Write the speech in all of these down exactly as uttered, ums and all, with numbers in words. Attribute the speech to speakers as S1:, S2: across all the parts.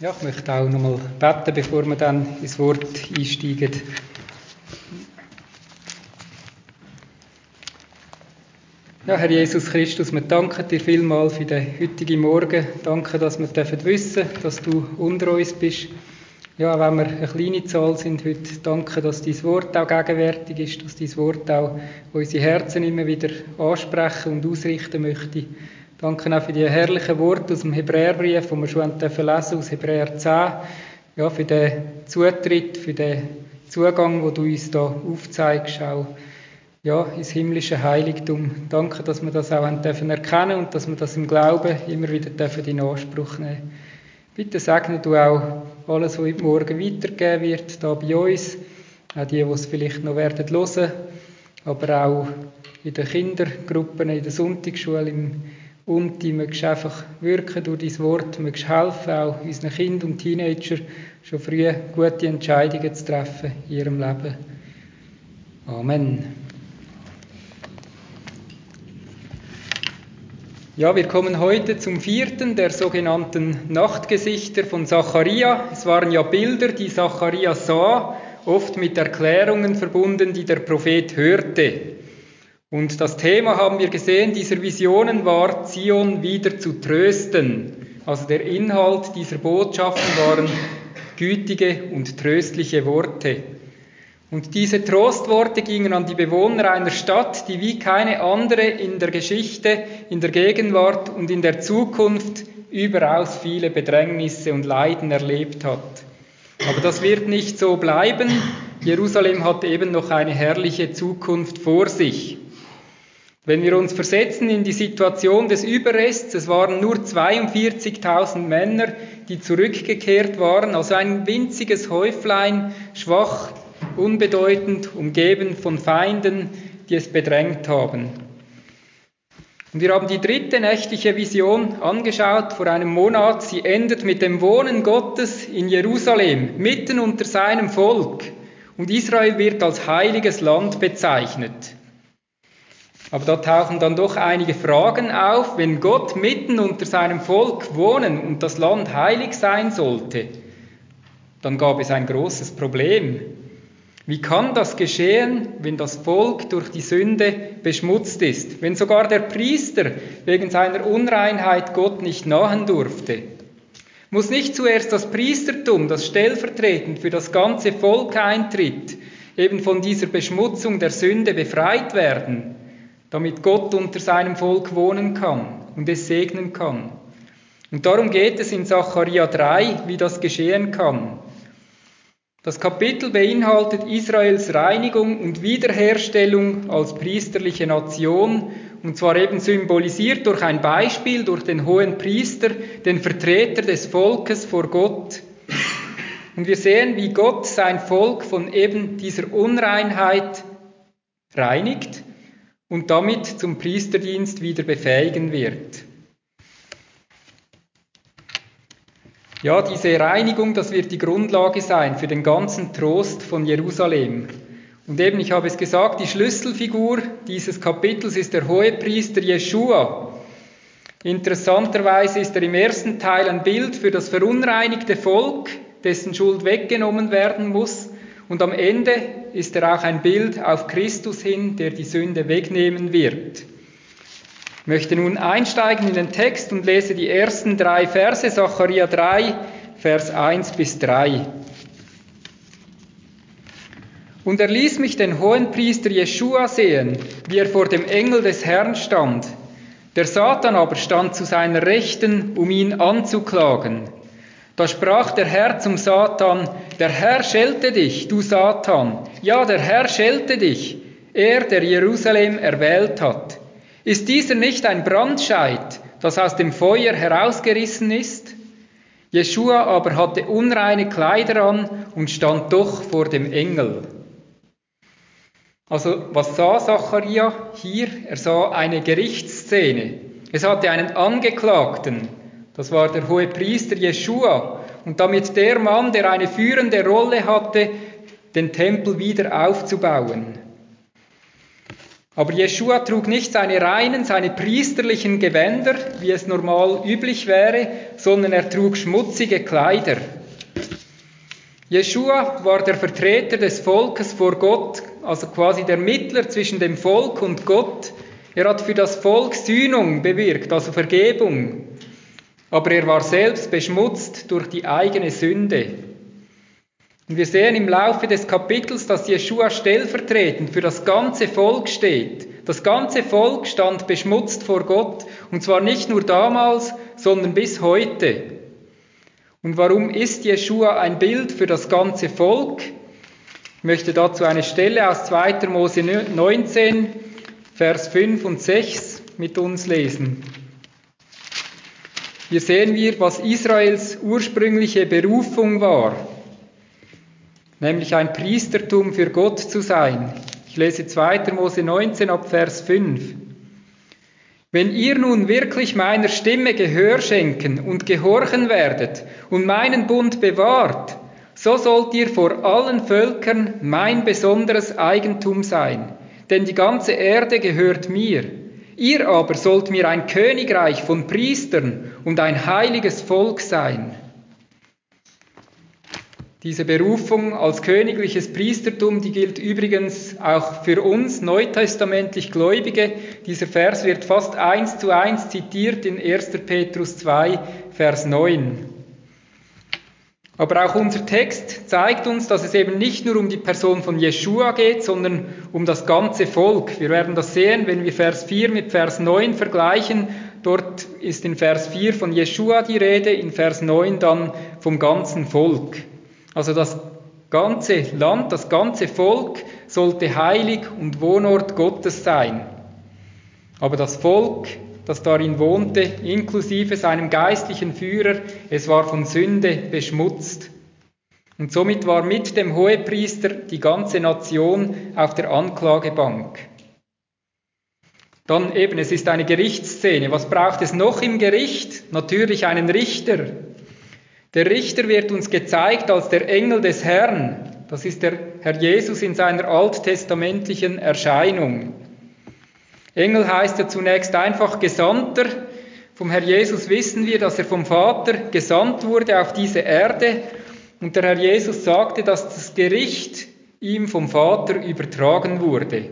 S1: Ja, ich möchte auch noch mal beten, bevor wir dann ins Wort einsteigen. Ja, Herr Jesus Christus, wir danken dir vielmals für den heutigen Morgen. Danke, dass wir dürfen wissen, dass du unter uns bist. Ja, auch wenn wir eine kleine Zahl sind heute, danke, dass dein Wort auch gegenwärtig ist, dass dein Wort auch unsere Herzen immer wieder ansprechen und ausrichten möchte. Danke auch für die herrlichen Worte aus dem Hebräerbrief, die wir schon lesen dürfen, aus Hebräer zehn. Ja, für den Zutritt, für den Zugang, den du uns da aufzeigst, auch ja, ins himmlische Heiligtum. Danke, dass wir das auch erkennen dürfen und dass wir das im Glauben immer wieder dürfen in Anspruch nehmen dürfen. Bitte segne du auch alles, was heute Morgen weitergegeben wird, da bei uns. Auch die, die es vielleicht noch werden hören, aber auch in den Kindergruppen, in der Sonntagsschule, im Unti, möchtest einfach wirken durch dein Wort, möchtest helfen, auch unseren Kindern und Teenagern schon früh gute Entscheidungen zu treffen in ihrem Leben. Amen. Ja, wir kommen heute zum vierten der sogenannten Nachtgesichter von Zacharia. Es waren ja Bilder, die Zacharia sah, oft mit Erklärungen verbunden, die der Prophet hörte. Und das Thema, haben wir gesehen, dieser Visionen war, Zion wieder zu trösten. Also der Inhalt dieser Botschaften waren gütige und tröstliche Worte. Und diese Trostworte gingen an die Bewohner einer Stadt, die wie keine andere in der Geschichte, in der Gegenwart und in der Zukunft überaus viele Bedrängnisse und Leiden erlebt hat. Aber das wird nicht so bleiben. Jerusalem hat eben noch eine herrliche Zukunft vor sich. Wenn wir uns versetzen in die Situation des Überrests, es waren nur zweiundvierzigtausend Männer, die zurückgekehrt waren, also ein winziges Häuflein, schwach, unbedeutend, umgeben von Feinden, die es bedrängt haben. Und wir haben die dritte nächtliche Vision angeschaut vor einem Monat. Sie endet mit dem Wohnen Gottes in Jerusalem, mitten unter seinem Volk. Und Israel wird als heiliges Land bezeichnet. Aber da tauchen dann doch einige Fragen auf. Wenn Gott mitten unter seinem Volk wohnen und das Land heilig sein sollte, dann gab es ein großes Problem. Wie kann das geschehen, wenn das Volk durch die Sünde beschmutzt ist? Wenn sogar der Priester wegen seiner Unreinheit Gott nicht nahen durfte? Muss nicht zuerst das Priestertum, das stellvertretend für das ganze Volk eintritt, eben von dieser Beschmutzung der Sünde befreit werden, damit Gott unter seinem Volk wohnen kann und es segnen kann? Und darum geht es in Zacharia drei, wie das geschehen kann. Das Kapitel beinhaltet Israels Reinigung und Wiederherstellung als priesterliche Nation, und zwar eben symbolisiert durch ein Beispiel, durch den hohen Priester, den Vertreter des Volkes vor Gott. Und wir sehen, wie Gott sein Volk von eben dieser Unreinheit reinigt und damit zum Priesterdienst wieder befähigen wird. Ja, diese Reinigung, das wird die Grundlage sein für den ganzen Trost von Jerusalem. Und eben, ich habe es gesagt, die Schlüsselfigur dieses Kapitels ist der Hohepriester Jeschua. Interessanterweise ist er im ersten Teil ein Bild für das verunreinigte Volk, dessen Schuld weggenommen werden muss. Und am Ende ist er auch ein Bild auf Christus hin, der die Sünde wegnehmen wird. Ich möchte nun einsteigen in den Text und lese die ersten drei Verse, Zacharia drei, Vers eins bis drei. Und er ließ mich den Hohenpriester Jeschua sehen, wie er vor dem Engel des Herrn stand. Der Satan aber stand zu seiner Rechten, um ihn anzuklagen. Da sprach der Herr zum Satan: Der Herr schelte dich, du Satan. Ja, der Herr schelte dich, er, der Jerusalem erwählt hat. Ist dieser nicht ein Brandscheit, das aus dem Feuer herausgerissen ist? Jeschua aber hatte unreine Kleider an und stand doch vor dem Engel. Also, was sah Zacharia hier? Er sah eine Gerichtsszene. Es hatte einen Angeklagten, das war der Hohepriester Jeschua, und damit der Mann, der eine führende Rolle hatte, den Tempel wieder aufzubauen. Aber Jeschua trug nicht seine reinen, seine priesterlichen Gewänder, wie es normal üblich wäre, sondern er trug schmutzige Kleider. Jeschua war der Vertreter des Volkes vor Gott, also quasi der Mittler zwischen dem Volk und Gott. Er hat für das Volk Sühnung bewirkt, also Vergebung. Aber er war selbst beschmutzt durch die eigene Sünde. Und wir sehen im Laufe des Kapitels, dass Jeschua stellvertretend für das ganze Volk steht. Das ganze Volk stand beschmutzt vor Gott, und zwar nicht nur damals, sondern bis heute. Und warum ist Jeschua ein Bild für das ganze Volk? Ich möchte dazu eine Stelle aus zweiter Mose neunzehn, Vers fünf und sechs mit uns lesen. Hier sehen wir, was Israels ursprüngliche Berufung war, nämlich ein Priestertum für Gott zu sein. Ich lese zweiter Mose neunzehn ab Vers fünf. Wenn ihr nun wirklich meiner Stimme Gehör schenken und gehorchen werdet und meinen Bund bewahrt, so sollt ihr vor allen Völkern mein besonderes Eigentum sein, denn die ganze Erde gehört mir. Ihr aber sollt mir ein Königreich von Priestern und ein heiliges Volk sein. Diese Berufung als königliches Priestertum, die gilt übrigens auch für uns neutestamentlich Gläubige. Dieser Vers wird fast eins zu eins zitiert in erster Petrus zwei, Vers neun. Aber auch unser Text zeigt uns, dass es eben nicht nur um die Person von Jeschua geht, sondern um das ganze Volk. Wir werden das sehen, wenn wir Vers vier mit Vers neun vergleichen. Dort ist in Vers vier von Jeschua die Rede, in Vers neun dann vom ganzen Volk. Also das ganze Land, das ganze Volk sollte heilig und Wohnort Gottes sein. Aber das Volk, das darin wohnte, inklusive seinem geistlichen Führer, es war von Sünde beschmutzt. Und somit war mit dem Hohepriester die ganze Nation auf der Anklagebank. Dann eben, es ist eine Gerichtsszene. Was braucht es noch im Gericht? Natürlich einen Richter. Der Richter wird uns gezeigt als der Engel des Herrn. Das ist der Herr Jesus in seiner alttestamentlichen Erscheinung. Engel heißt ja zunächst einfach Gesandter. Vom Herr Jesus wissen wir, dass er vom Vater gesandt wurde auf diese Erde. Und der Herr Jesus sagte, dass das Gericht ihm vom Vater übertragen wurde.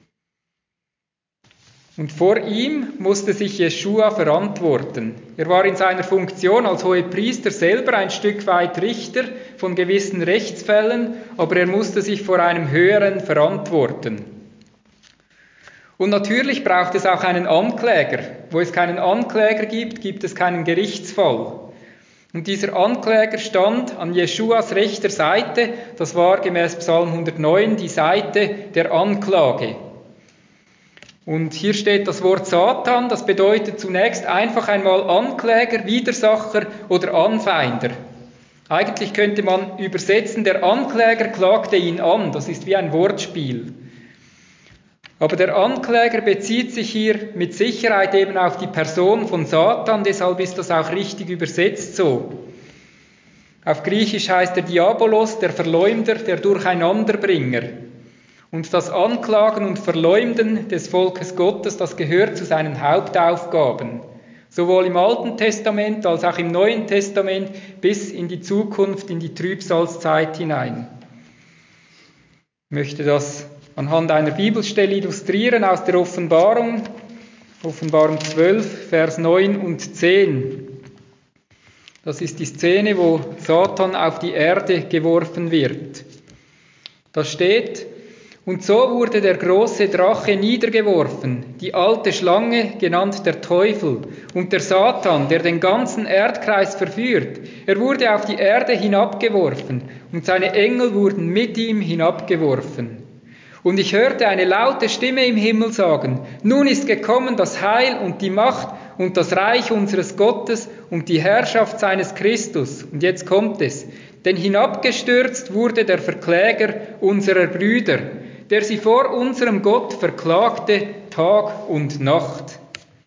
S1: Und vor ihm musste sich Jeschua verantworten. Er war in seiner Funktion als Hohepriester selber ein Stück weit Richter von gewissen Rechtsfällen, aber er musste sich vor einem Höheren verantworten. Und natürlich braucht es auch einen Ankläger. Wo es keinen Ankläger gibt, gibt es keinen Gerichtsfall. Und dieser Ankläger stand an Jeschuas rechter Seite. Das war gemäß Psalm hundertneun die Seite der Anklage. Und hier steht das Wort Satan, das bedeutet zunächst einfach einmal Ankläger, Widersacher oder Anfeinder. Eigentlich könnte man übersetzen, der Ankläger klagte ihn an, das ist wie ein Wortspiel. Aber der Ankläger bezieht sich hier mit Sicherheit eben auf die Person von Satan, deshalb ist das auch richtig übersetzt so. Auf Griechisch heißt er Diabolos, der Verleumder, der Durcheinanderbringer. Und das Anklagen und Verleumden des Volkes Gottes, das gehört zu seinen Hauptaufgaben. Sowohl im Alten Testament als auch im Neuen Testament bis in die Zukunft, in die Trübsalzeit hinein. Ich möchte das anhand einer Bibelstelle illustrieren aus der Offenbarung, Offenbarung zwölf, Vers neun und zehn. Das ist die Szene, wo Satan auf die Erde geworfen wird. Da steht: Und so wurde der große Drache niedergeworfen, die alte Schlange, genannt der Teufel, und der Satan, der den ganzen Erdkreis verführt. Er wurde auf die Erde hinabgeworfen, und seine Engel wurden mit ihm hinabgeworfen. Und ich hörte eine laute Stimme im Himmel sagen: Nun ist gekommen das Heil und die Macht und das Reich unseres Gottes und die Herrschaft seines Christus. Und jetzt kommt es: Denn hinabgestürzt wurde der Verkläger unserer Brüder, der sie vor unserem Gott verklagte Tag und Nacht.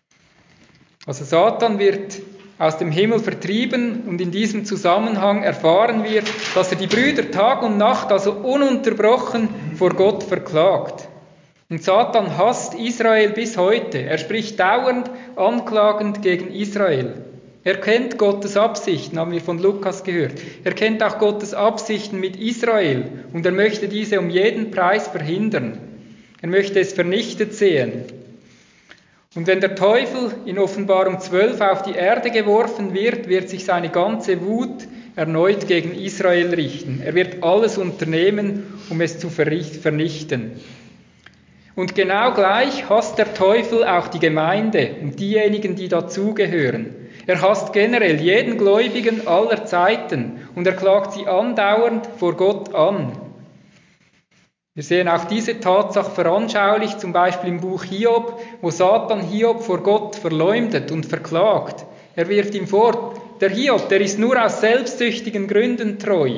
S1: Also Satan wird aus dem Himmel vertrieben und in diesem Zusammenhang erfahren wir, dass er die Brüder Tag und Nacht, also ununterbrochen, vor Gott verklagt. Und Satan hasst Israel bis heute. Er spricht dauernd anklagend gegen Israel. Er kennt Gottes Absichten, haben wir von Lukas gehört. Er kennt auch Gottes Absichten mit Israel und er möchte diese um jeden Preis verhindern. Er möchte es vernichtet sehen. Und wenn der Teufel in Offenbarung zwölf auf die Erde geworfen wird, wird sich seine ganze Wut erneut gegen Israel richten. Er wird alles unternehmen, um es zu vernichten. Und genau gleich hasst der Teufel auch die Gemeinde und diejenigen, die dazugehören. Er hasst generell jeden Gläubigen aller Zeiten und er klagt sie andauernd vor Gott an. Wir sehen auch diese Tatsache veranschaulicht, zum Beispiel im Buch Hiob, wo Satan Hiob vor Gott verleumdet und verklagt. Er wirft ihm vor, der Hiob, der ist nur aus selbstsüchtigen Gründen treu.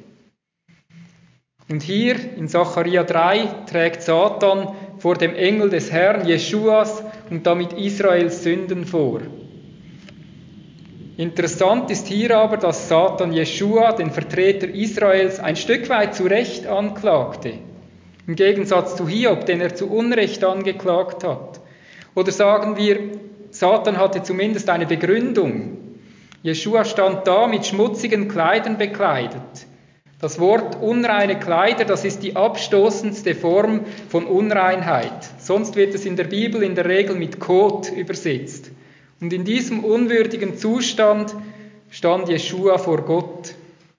S1: Und hier in Sacharja drei trägt Satan vor dem Engel des Herrn Jeschuas und damit Israels Sünden vor. Interessant ist hier aber, dass Satan Jeschua, den Vertreter Israels, ein Stück weit zu Recht anklagte. Im Gegensatz zu Hiob, den er zu Unrecht angeklagt hat. Oder sagen wir, Satan hatte zumindest eine Begründung. Jeschua stand da mit schmutzigen Kleidern bekleidet. Das Wort unreine Kleider, das ist die abstoßendste Form von Unreinheit. Sonst wird es in der Bibel in der Regel mit Kot übersetzt. Und in diesem unwürdigen Zustand stand Jeschua vor Gott.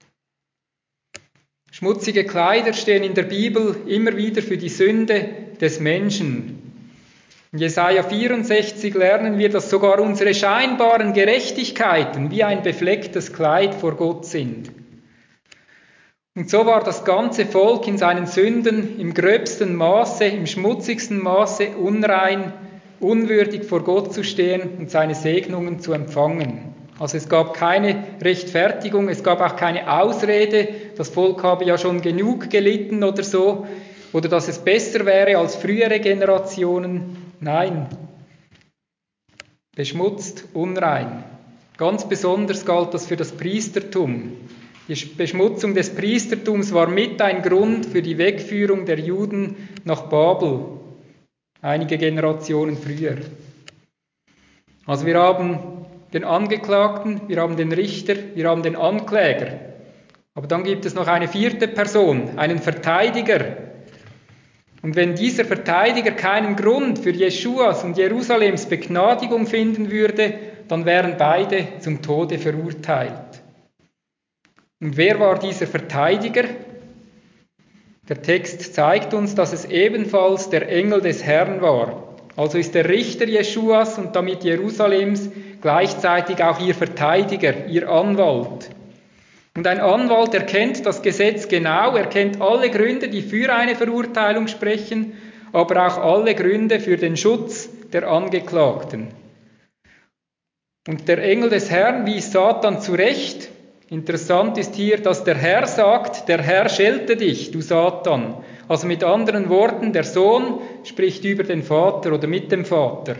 S1: Schmutzige Kleider stehen in der Bibel immer wieder für die Sünde des Menschen. In Jesaja vierundsechzig lernen wir, dass sogar unsere scheinbaren Gerechtigkeiten wie ein beflecktes Kleid vor Gott sind. Und so war das ganze Volk in seinen Sünden im gröbsten Maße, im schmutzigsten Maße unrein, unwürdig vor Gott zu stehen und seine Segnungen zu empfangen. Also es gab keine Rechtfertigung, es gab auch keine Ausrede, das Volk habe ja schon genug gelitten oder so, oder dass es besser wäre als frühere Generationen. Nein, beschmutzt, unrein. Ganz besonders galt das für das Priestertum. Die Beschmutzung des Priestertums war mit ein Grund für die Wegführung der Juden nach Babel, einige Generationen früher. Also wir haben den Angeklagten, wir haben den Richter, wir haben den Ankläger. Aber dann gibt es noch eine vierte Person, einen Verteidiger. Und wenn dieser Verteidiger keinen Grund für Jeschuas und Jerusalems Begnadigung finden würde, dann wären beide zum Tode verurteilt. Und wer war dieser Verteidiger? Der Text zeigt uns, dass es ebenfalls der Engel des Herrn war. Also ist der Richter Jeschuas und damit Jerusalems gleichzeitig auch ihr Verteidiger, ihr Anwalt. Und ein Anwalt erkennt das Gesetz genau, er kennt alle Gründe, die für eine Verurteilung sprechen, aber auch alle Gründe für den Schutz der Angeklagten. Und der Engel des Herrn wies Satan zurecht. Interessant ist hier, dass der Herr sagt, der Herr schelte dich, du Satan. Also mit anderen Worten, der Sohn spricht über den Vater oder mit dem Vater.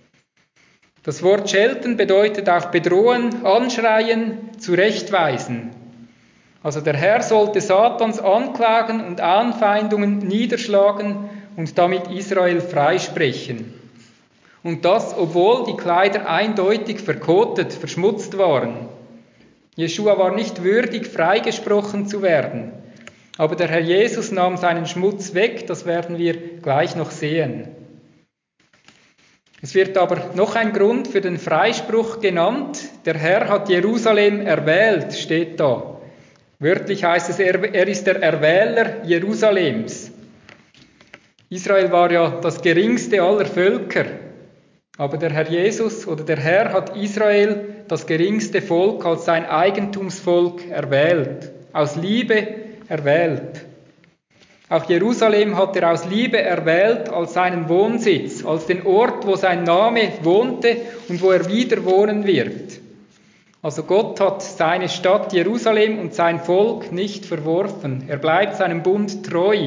S1: Das Wort schelten bedeutet auch bedrohen, anschreien, zurechtweisen. Also der Herr sollte Satans Anklagen und Anfeindungen niederschlagen und damit Israel freisprechen. Und das, obwohl die Kleider eindeutig verkotet, verschmutzt waren. Jeschua war nicht würdig, freigesprochen zu werden. Aber der Herr Jesus nahm seinen Schmutz weg, das werden wir gleich noch sehen. Es wird aber noch ein Grund für den Freispruch genannt. Der Herr hat Jerusalem erwählt, steht da. Wörtlich heißt es, er, er ist der Erwähler Jerusalems. Israel war ja das geringste aller Völker. Aber der Herr Jesus oder der Herr hat Israel, das geringste Volk, als sein Eigentumsvolk erwählt. Aus Liebe erwählt. Auch Jerusalem hat er aus Liebe erwählt als seinen Wohnsitz, als den Ort, wo sein Name wohnte und wo er wieder wohnen wird. Also Gott hat seine Stadt Jerusalem und sein Volk nicht verworfen. Er bleibt seinem Bund treu.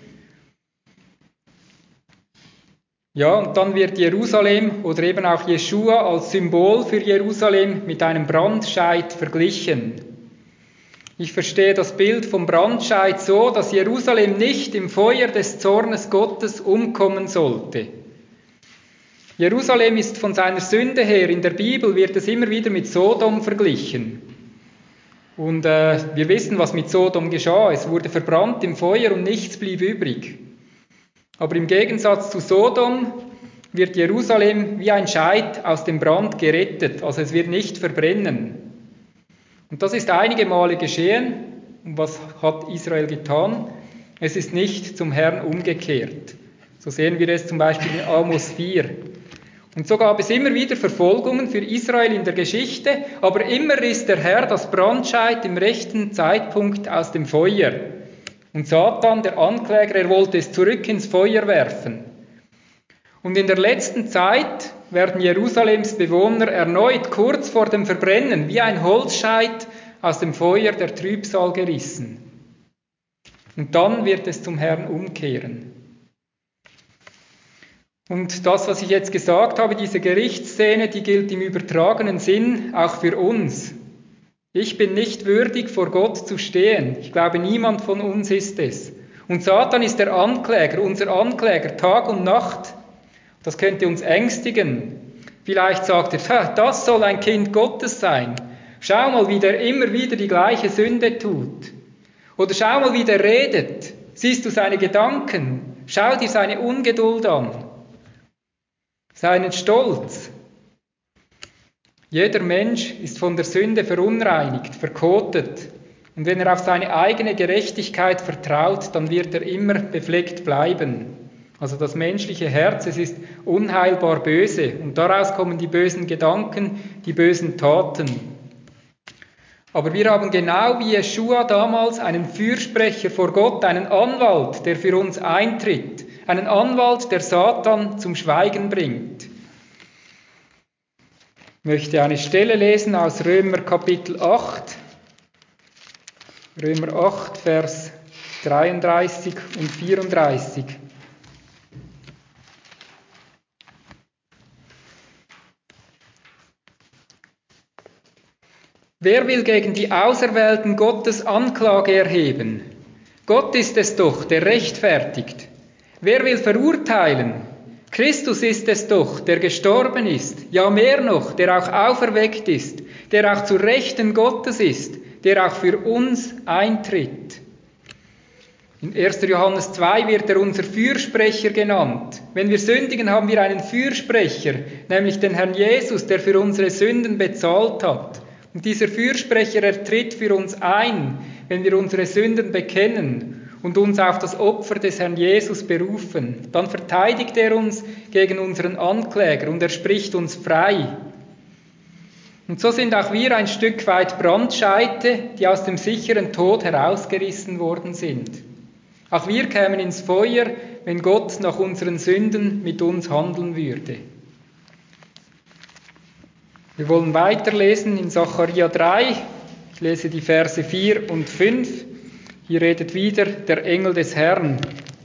S1: Ja, und dann wird Jerusalem oder eben auch Jeschua als Symbol für Jerusalem mit einem Brandscheit verglichen. Ich verstehe das Bild vom Brandscheit so, dass Jerusalem nicht im Feuer des Zornes Gottes umkommen sollte. Jerusalem ist von seiner Sünde her, in der Bibel wird es immer wieder mit Sodom verglichen. Und äh, wir wissen, was mit Sodom geschah. Es wurde verbrannt im Feuer und nichts blieb übrig. Aber im Gegensatz zu Sodom wird Jerusalem wie ein Scheit aus dem Brand gerettet. Also es wird nicht verbrennen. Und das ist einige Male geschehen. Und was hat Israel getan? Es ist nicht zum Herrn umgekehrt. So sehen wir es zum Beispiel in Amos vier. Und so gab es immer wieder Verfolgungen für Israel in der Geschichte, aber immer riss der Herr das Brandscheit im rechten Zeitpunkt aus dem Feuer. Und Satan, der Ankläger, er wollte es zurück ins Feuer werfen. Und in der letzten Zeit werden Jerusalems Bewohner erneut kurz vor dem Verbrennen wie ein Holzscheit aus dem Feuer der Trübsal gerissen. Und dann wird es zum Herrn umkehren. Und das, was ich jetzt gesagt habe, diese Gerichtsszene, die gilt im übertragenen Sinn auch für uns. Ich bin nicht würdig, vor Gott zu stehen. Ich glaube, niemand von uns ist es. Und Satan ist der Ankläger, unser Ankläger, Tag und Nacht. Das könnte uns ängstigen. Vielleicht sagt er, das soll ein Kind Gottes sein. Schau mal, wie der immer wieder die gleiche Sünde tut. Oder schau mal, wie der redet. Siehst du seine Gedanken? Schau dir seine Ungeduld an. Seinen Stolz. Jeder Mensch ist von der Sünde verunreinigt, verkotet. Und wenn er auf seine eigene Gerechtigkeit vertraut, dann wird er immer befleckt bleiben. Also das menschliche Herz, es ist unheilbar böse. Und daraus kommen die bösen Gedanken, die bösen Taten. Aber wir haben genau wie Jeschua damals einen Fürsprecher vor Gott, einen Anwalt, der für uns eintritt. Einen Anwalt, der Satan zum Schweigen bringt. Ich möchte eine Stelle lesen aus Römer Kapitel acht. Römer acht, Vers dreiunddreißig und vierunddreißig. Wer will gegen die Auserwählten Gottes Anklage erheben? Gott ist es doch, der rechtfertigt. Wer will verurteilen? Christus ist es doch, der gestorben ist, ja mehr noch, der auch auferweckt ist, der auch zur Rechten Gottes ist, der auch für uns eintritt. In erster Johannes zwei wird er unser Fürsprecher genannt. Wenn wir sündigen, haben wir einen Fürsprecher, nämlich den Herrn Jesus, der für unsere Sünden bezahlt hat. Und dieser Fürsprecher, er tritt für uns ein, wenn wir unsere Sünden bekennen und uns auf das Opfer des Herrn Jesus berufen. Dann verteidigt er uns gegen unseren Ankläger und er spricht uns frei. Und so sind auch wir ein Stück weit Brandscheite, die aus dem sicheren Tod herausgerissen worden sind. Auch wir kämen ins Feuer, wenn Gott nach unseren Sünden mit uns handeln würde. Wir wollen weiterlesen in Sacharja drei. Ich lese die Verse vier und fünf. Hier redet wieder der Engel des Herrn.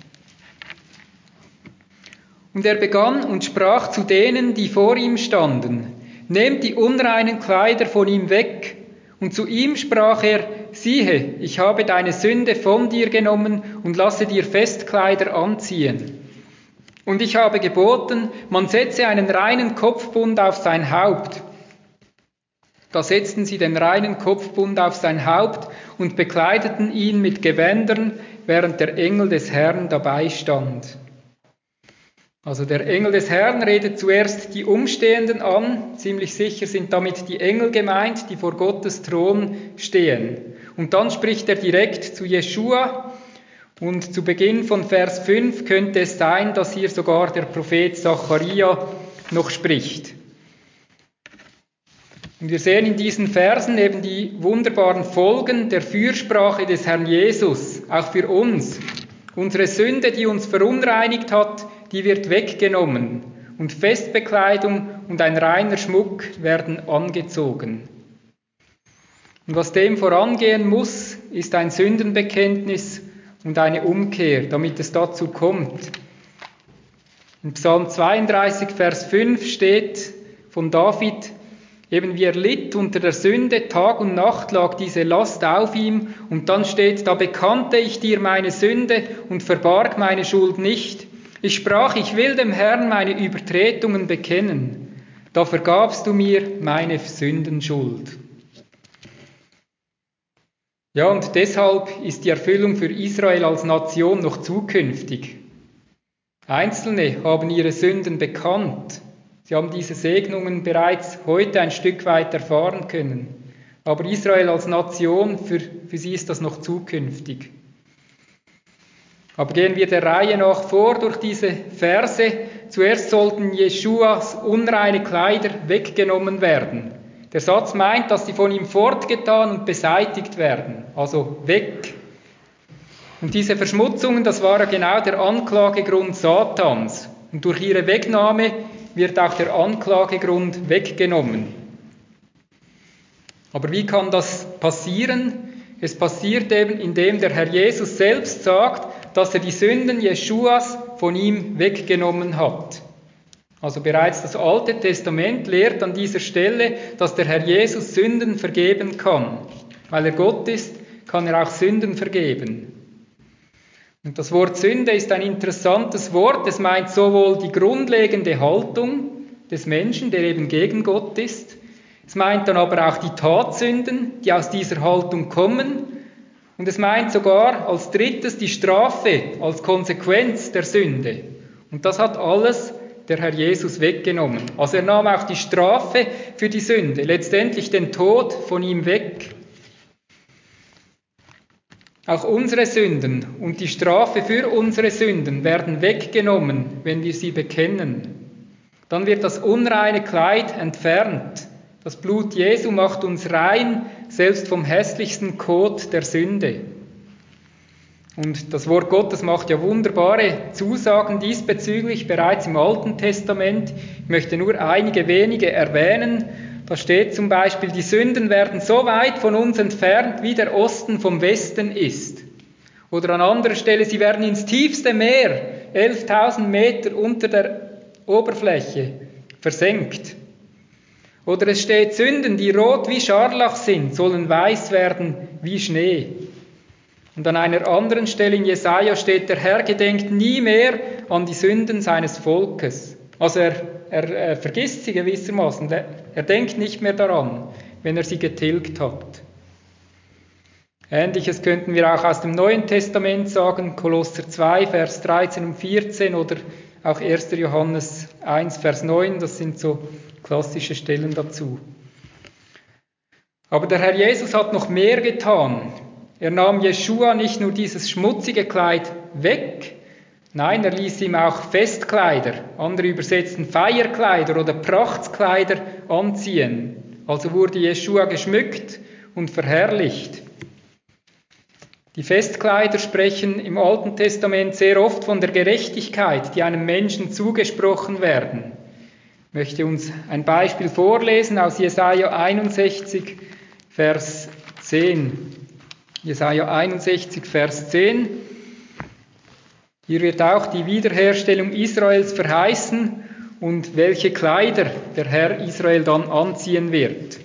S1: Und er begann und sprach zu denen, die vor ihm standen: Nehmt die unreinen Kleider von ihm weg. Und zu ihm sprach er: Siehe, ich habe deine Sünde von dir genommen und lasse dir Festkleider anziehen. Und ich habe geboten, man setze einen reinen Kopfbund auf sein Haupt. Da setzten sie den reinen Kopfbund auf sein Haupt und bekleideten ihn mit Gewändern, während der Engel des Herrn dabei stand. Also der Engel des Herrn redet zuerst die Umstehenden an. Ziemlich sicher sind damit die Engel gemeint, die vor Gottes Thron stehen. Und dann spricht er direkt zu Jeschua. Und zu Beginn von Vers fünf könnte es sein, dass hier sogar der Prophet Zacharia noch spricht. Und wir sehen in diesen Versen eben die wunderbaren Folgen der Fürsprache des Herrn Jesus, auch für uns. Unsere Sünde, die uns verunreinigt hat, die wird weggenommen und Festbekleidung und ein reiner Schmuck werden angezogen. Und was dem vorangehen muss, ist ein Sündenbekenntnis und eine Umkehr, damit es dazu kommt. In Psalm zweiunddreißig, Vers fünf steht von David: Eben wie er litt unter der Sünde, Tag und Nacht lag diese Last auf ihm. Und dann steht: Da bekannte ich dir meine Sünde und verbarg meine Schuld nicht. Ich sprach, ich will dem Herrn meine Übertretungen bekennen. Da vergabst du mir meine Sündenschuld. Ja, und deshalb ist die Erfüllung für Israel als Nation noch zukünftig. Einzelne haben ihre Sünden bekannt. Sie haben diese Segnungen bereits heute ein Stück weit erfahren können. Aber Israel als Nation, für, für sie ist das noch zukünftig. Aber gehen wir der Reihe nach vor durch diese Verse. Zuerst sollten Jeschuas unreine Kleider weggenommen werden. Der Satz meint, dass sie von ihm fortgetan und beseitigt werden, also weg. Und diese Verschmutzungen, das war ja genau der Anklagegrund Satans. Und durch ihre Wegnahme wird auch der Anklagegrund weggenommen. Aber wie kann das passieren? Es passiert eben, indem der Herr Jesus selbst sagt, dass er die Sünden Jeschuas von ihm weggenommen hat. Also bereits das Alte Testament lehrt an dieser Stelle, dass der Herr Jesus Sünden vergeben kann. Weil er Gott ist, kann er auch Sünden vergeben. Und das Wort Sünde ist ein interessantes Wort. Es meint sowohl die grundlegende Haltung des Menschen, der eben gegen Gott ist. Es meint dann aber auch die Tatsünden, die aus dieser Haltung kommen. Und es meint sogar als drittes die Strafe als Konsequenz der Sünde. Und das hat alles der Herr Jesus weggenommen. Also er nahm auch die Strafe für die Sünde, letztendlich den Tod von ihm weg. Auch unsere Sünden und die Strafe für unsere Sünden werden weggenommen, wenn wir sie bekennen. Dann wird das unreine Kleid entfernt. Das Blut Jesu macht uns rein, selbst vom hässlichsten Kot der Sünde. Und das Wort Gottes macht ja wunderbare Zusagen diesbezüglich bereits im Alten Testament. Ich möchte nur einige wenige erwähnen. Da steht zum Beispiel, die Sünden werden so weit von uns entfernt, wie der Osten vom Westen ist. Oder an anderer Stelle, sie werden ins tiefste Meer, elftausend Meter unter der Oberfläche, versenkt. Oder es steht, Sünden, die rot wie Scharlach sind, sollen weiß werden wie Schnee. Und an einer anderen Stelle in Jesaja steht, der Herr gedenkt nie mehr an die Sünden seines Volkes. Also er, er, er vergisst sie gewissermaßen, er denkt nicht mehr daran, wenn er sie getilgt hat. Ähnliches könnten wir auch aus dem Neuen Testament sagen, Kolosser zwei, Vers dreizehn und vierzehn oder auch erster Johannes eins, Vers neun, das sind so klassische Stellen dazu. Aber der Herr Jesus hat noch mehr getan. Er nahm Jeschua nicht nur dieses schmutzige Kleid weg, nein, er ließ ihm auch Festkleider, andere übersetzten Feierkleider oder Prachtskleider anziehen. Also wurde Jeschua geschmückt und verherrlicht. Die Festkleider sprechen im Alten Testament sehr oft von der Gerechtigkeit, die einem Menschen zugesprochen werden. Ich möchte uns ein Beispiel vorlesen aus Jesaja einundsechzig, Vers zehn. Jesaja einundsechzig, Vers zehn. Hier wird auch die Wiederherstellung Israels verheißen und welche Kleider der Herr Israel dann anziehen wird.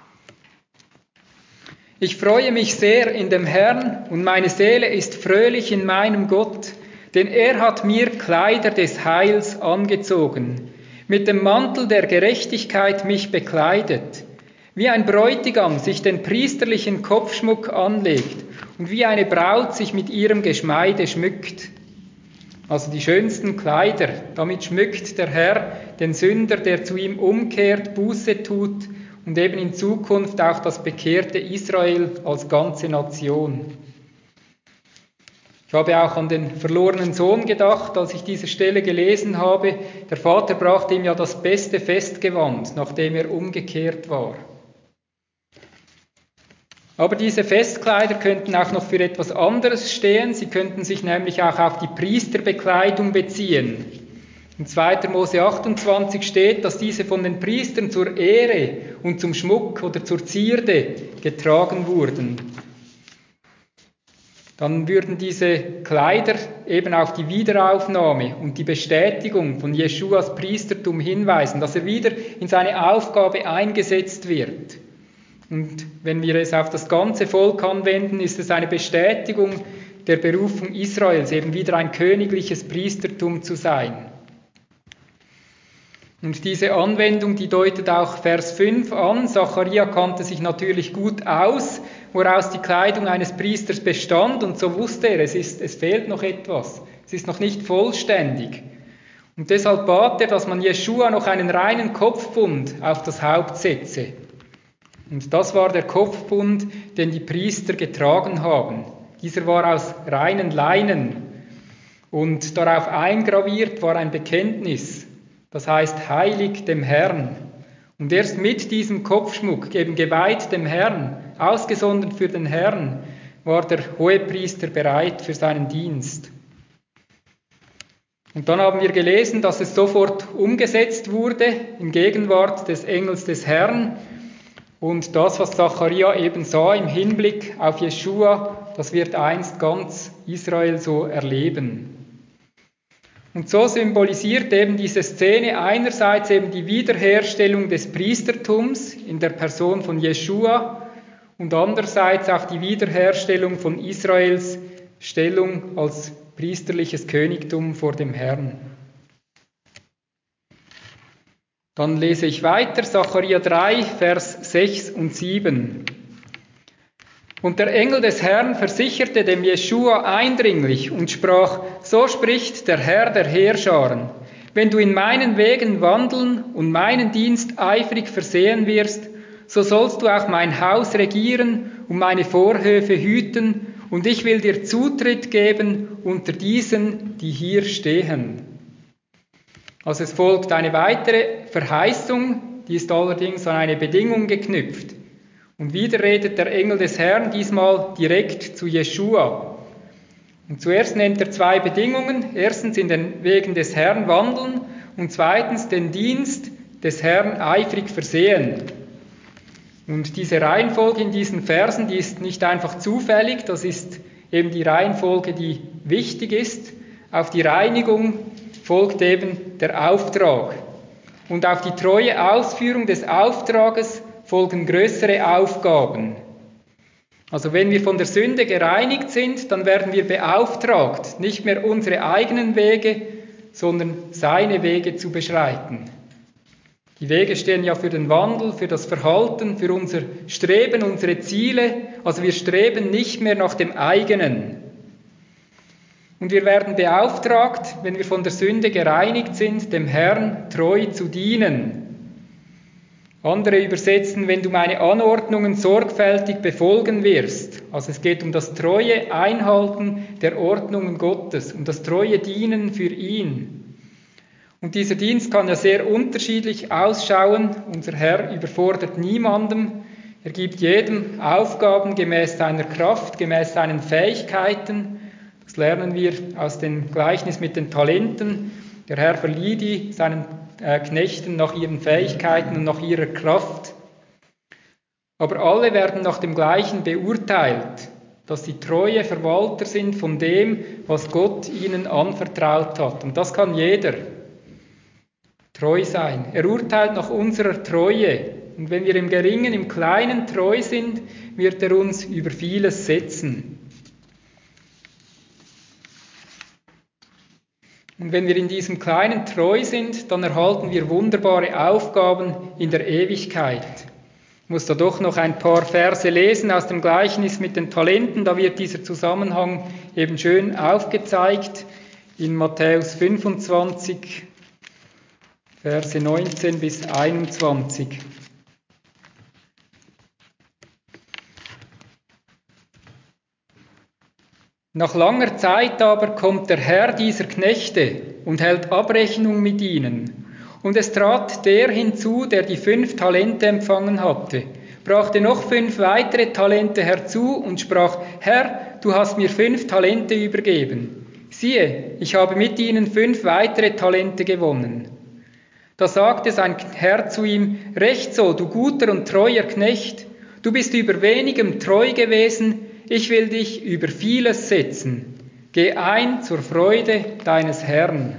S1: Ich freue mich sehr in dem Herrn und meine Seele ist fröhlich in meinem Gott, denn er hat mir Kleider des Heils angezogen, mit dem Mantel der Gerechtigkeit mich bekleidet, wie ein Bräutigam sich den priesterlichen Kopfschmuck anlegt und wie eine Braut sich mit ihrem Geschmeide schmückt. Also die schönsten Kleider, damit schmückt der Herr den Sünder, der zu ihm umkehrt, Buße tut und eben in Zukunft auch das bekehrte Israel als ganze Nation. Ich habe auch an den verlorenen Sohn gedacht, als ich diese Stelle gelesen habe. Der Vater brachte ihm ja das beste Festgewand, nachdem er umgekehrt war. Aber diese Festkleider könnten auch noch für etwas anderes stehen. Sie könnten sich nämlich auch auf die Priesterbekleidung beziehen. In zweiter Mose achtundzwanzig steht, dass diese von den Priestern zur Ehre und zum Schmuck oder zur Zierde getragen wurden. Dann würden diese Kleider eben auf die Wiederaufnahme und die Bestätigung von Jeschuas Priestertum hinweisen, dass er wieder in seine Aufgabe eingesetzt wird. Und wenn wir es auf das ganze Volk anwenden, ist es eine Bestätigung der Berufung Israels, eben wieder ein königliches Priestertum zu sein. Und diese Anwendung, die deutet auch Vers fünf an. Zacharia kannte sich natürlich gut aus, woraus die Kleidung eines Priesters bestand, und so wusste er, es, ist, es fehlt noch etwas, es ist noch nicht vollständig. Und deshalb bat er, dass man Jeschua noch einen reinen Kopfbund auf das Haupt setze. Und das war der Kopfbund, den die Priester getragen haben. Dieser war aus reinen Leinen und darauf eingraviert war ein Bekenntnis, das heißt heilig dem Herrn. Und erst mit diesem Kopfschmuck, eben geweiht dem Herrn, ausgesondert für den Herrn, war der Hohepriester bereit für seinen Dienst. Und dann haben wir gelesen, dass es sofort umgesetzt wurde, in Gegenwart des Engels des Herrn. Und das, was Zacharia eben sah im Hinblick auf Jeschua, das wird einst ganz Israel so erleben. Und so symbolisiert eben diese Szene einerseits eben die Wiederherstellung des Priestertums in der Person von Jeschua und andererseits auch die Wiederherstellung von Israels Stellung als priesterliches Königtum vor dem Herrn. Dann lese ich weiter, Zacharia drei, Vers sechs und sieben. Und der Engel des Herrn versicherte dem Jeschua eindringlich und sprach, so spricht der Herr der Heerscharen, wenn du in meinen Wegen wandeln und meinen Dienst eifrig versehen wirst, so sollst du auch mein Haus regieren und meine Vorhöfe hüten, und ich will dir Zutritt geben unter diesen, die hier stehen. Also es folgt eine weitere Verheißung, die ist allerdings an eine Bedingung geknüpft. Und wieder redet der Engel des Herrn diesmal direkt zu Jeschua. Und zuerst nennt er zwei Bedingungen. Erstens in den Wegen des Herrn wandeln und zweitens den Dienst des Herrn eifrig versehen. Und diese Reihenfolge in diesen Versen, die ist nicht einfach zufällig, das ist eben die Reihenfolge, die wichtig ist. Auf die Reinigung folgt eben der Auftrag. Und auf die treue Ausführung des Auftrages folgen größere Aufgaben. Also wenn wir von der Sünde gereinigt sind, dann werden wir beauftragt, nicht mehr unsere eigenen Wege, sondern seine Wege zu beschreiten. Die Wege stehen ja für den Wandel, für das Verhalten, für unser Streben, unsere Ziele. Also wir streben nicht mehr nach dem eigenen. Und wir werden beauftragt, wenn wir von der Sünde gereinigt sind, dem Herrn treu zu dienen. Andere übersetzen, wenn du meine Anordnungen sorgfältig befolgen wirst. Also es geht um das treue Einhalten der Ordnungen Gottes, um das treue Dienen für ihn. Und dieser Dienst kann ja sehr unterschiedlich ausschauen. Unser Herr überfordert niemandem. Er gibt jedem Aufgaben gemäß seiner Kraft, gemäß seinen Fähigkeiten. Das lernen wir aus dem Gleichnis mit den Talenten. Der Herr verlieh die seinen äh, Knechten nach ihren Fähigkeiten und nach ihrer Kraft. Aber alle werden nach dem Gleichen beurteilt, dass sie treue Verwalter sind von dem, was Gott ihnen anvertraut hat. Und das kann jeder treu sein. Er urteilt nach unserer Treue. Und wenn wir im Geringen, im Kleinen treu sind, wird er uns über vieles setzen. Und wenn wir in diesem Kleinen treu sind, dann erhalten wir wunderbare Aufgaben in der Ewigkeit. Ich muss da doch noch ein paar Verse lesen aus dem Gleichnis mit den Talenten. Da wird dieser Zusammenhang eben schön aufgezeigt in Matthäus fünfundzwanzig, Verse neunzehn bis einundzwanzig. Nach langer Zeit aber kommt der Herr dieser Knechte und hält Abrechnung mit ihnen. Und es trat der hinzu, der die fünf Talente empfangen hatte, brachte noch fünf weitere Talente herzu und sprach, Herr, du hast mir fünf Talente übergeben. Siehe, ich habe mit ihnen fünf weitere Talente gewonnen. Da sagte sein Herr zu ihm, recht so, du guter und treuer Knecht, du bist über wenigem treu gewesen, ich will dich über vieles setzen. Geh ein zur Freude deines Herrn.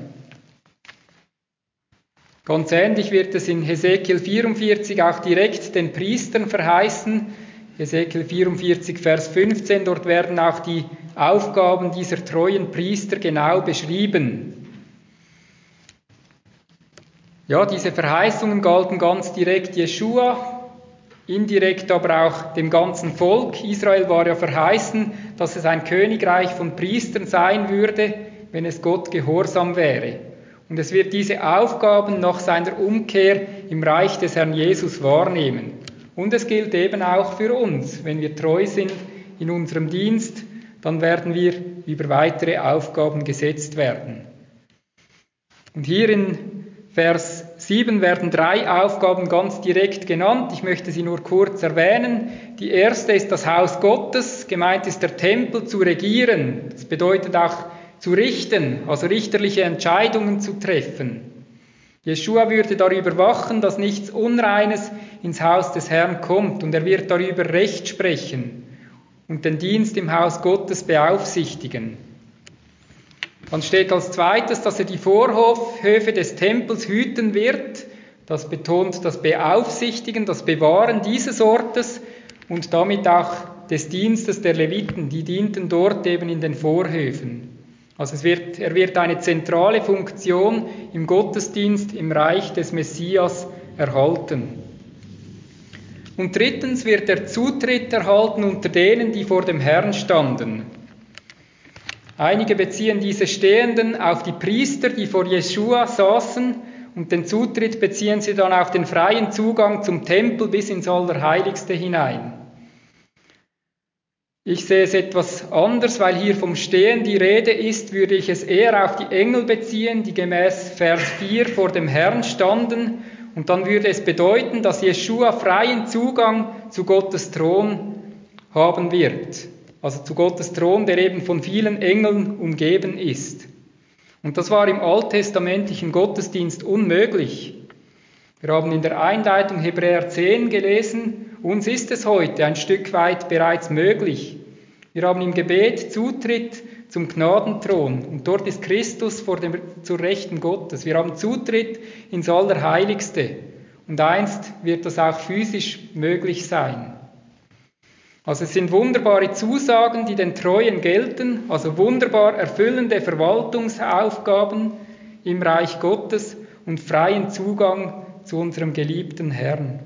S1: Ganz ähnlich wird es in Hesekiel vierundvierzig auch direkt den Priestern verheißen. Hesekiel vierundvierzig, Vers fünfzehn, dort werden auch die Aufgaben dieser treuen Priester genau beschrieben. Ja, diese Verheißungen galten ganz direkt Jeschua, indirekt aber auch dem ganzen Volk. Israel war ja verheißen, dass es ein Königreich von Priestern sein würde, wenn es Gott gehorsam wäre. Und es wird diese Aufgaben nach seiner Umkehr im Reich des Herrn Jesus wahrnehmen. Und es gilt eben auch für uns. Wenn wir treu sind in unserem Dienst, dann werden wir über weitere Aufgaben gesetzt werden. Und hier in Vers sieben werden drei Aufgaben ganz direkt genannt. Ich möchte sie nur kurz erwähnen. Die erste ist das Haus Gottes. Gemeint ist der Tempel zu regieren. Das bedeutet auch zu richten, also richterliche Entscheidungen zu treffen. Jeschua würde darüber wachen, dass nichts Unreines ins Haus des Herrn kommt, und er wird darüber Recht sprechen und den Dienst im Haus Gottes beaufsichtigen. Dann steht als zweites, dass er die Vorhöfe des Tempels hüten wird. Das betont das Beaufsichtigen, das Bewahren dieses Ortes und damit auch des Dienstes der Leviten. Die dienten dort eben in den Vorhöfen. Also es wird, er wird eine zentrale Funktion im Gottesdienst im Reich des Messias erhalten. Und drittens wird er Zutritt erhalten unter denen, die vor dem Herrn standen. Einige beziehen diese Stehenden auf die Priester, die vor Jeschua saßen, und den Zutritt beziehen sie dann auf den freien Zugang zum Tempel bis ins Allerheiligste hinein. Ich sehe es etwas anders, weil hier vom Stehen die Rede ist, würde ich es eher auf die Engel beziehen, die gemäß Vers vier vor dem Herrn standen, und dann würde es bedeuten, dass Jeschua freien Zugang zu Gottes Thron haben wird. Also zu Gottes Thron, der eben von vielen Engeln umgeben ist. Und das war im alttestamentlichen Gottesdienst unmöglich. Wir haben in der Einleitung Hebräer zehn gelesen, uns ist es heute ein Stück weit bereits möglich. Wir haben im Gebet Zutritt zum Gnadenthron und dort ist Christus vor dem, zur Rechten Gottes. Wir haben Zutritt ins Allerheiligste und einst wird das auch physisch möglich sein. Also es sind wunderbare Zusagen, die den Treuen gelten, also wunderbar erfüllende Verwaltungsaufgaben im Reich Gottes und freien Zugang zu unserem geliebten Herrn.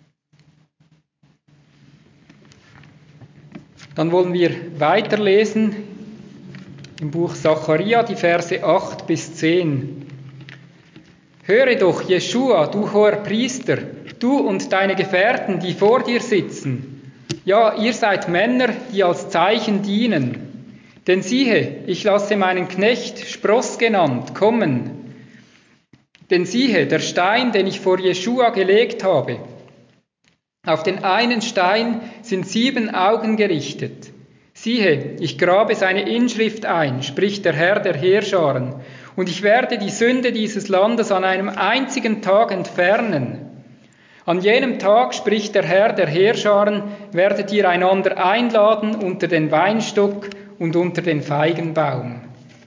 S1: Dann wollen wir weiterlesen im Buch Sacharja, die Verse acht bis zehn. Höre doch, Jeschua, du hoher Priester, du und deine Gefährten, die vor dir sitzen. Ja, ihr seid Männer, die als Zeichen dienen. Denn siehe, ich lasse meinen Knecht, Spross genannt, kommen. Denn siehe, der Stein, den ich vor Jeschua gelegt habe, auf den einen Stein sind sieben Augen gerichtet. Siehe, ich grabe seine Inschrift ein, spricht der Herr der Heerscharen, und ich werde die Sünde dieses Landes an einem einzigen Tag entfernen. An jenem Tag, spricht der Herr der Heerscharen, werdet ihr einander einladen unter den Weinstock und unter den Feigenbaum.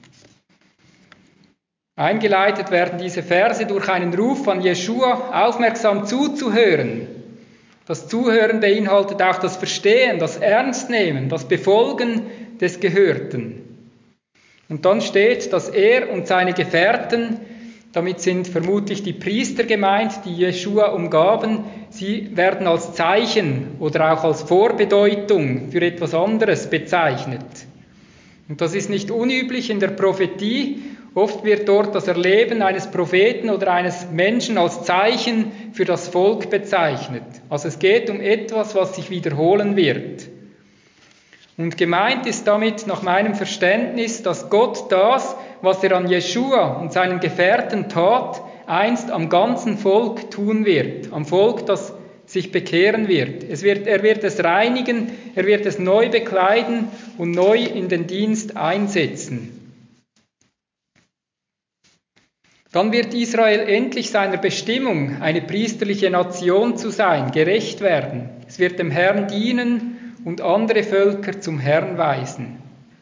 S1: Eingeleitet werden diese Verse durch einen Ruf an Jeschua, aufmerksam zuzuhören. Das Zuhören beinhaltet auch das Verstehen, das Ernstnehmen, das Befolgen des Gehörten. Und dann steht, dass er und seine Gefährten, damit sind vermutlich die Priester gemeint, die Jeschua umgaben, sie werden als Zeichen oder auch als Vorbedeutung für etwas anderes bezeichnet. Und das ist nicht unüblich in der Prophetie. Oft wird dort das Erleben eines Propheten oder eines Menschen als Zeichen für das Volk bezeichnet. Also es geht um etwas, was sich wiederholen wird. Und gemeint ist damit nach meinem Verständnis, dass Gott das, was er an Jeschua und seinen Gefährten tat, einst am ganzen Volk tun wird. Am Volk, das sich bekehren wird. Es wird. Er wird es reinigen, er wird es neu bekleiden und neu in den Dienst einsetzen. Dann wird Israel endlich seiner Bestimmung, eine priesterliche Nation zu sein, gerecht werden. Es wird dem Herrn dienen und andere Völker zum Herrn weisen.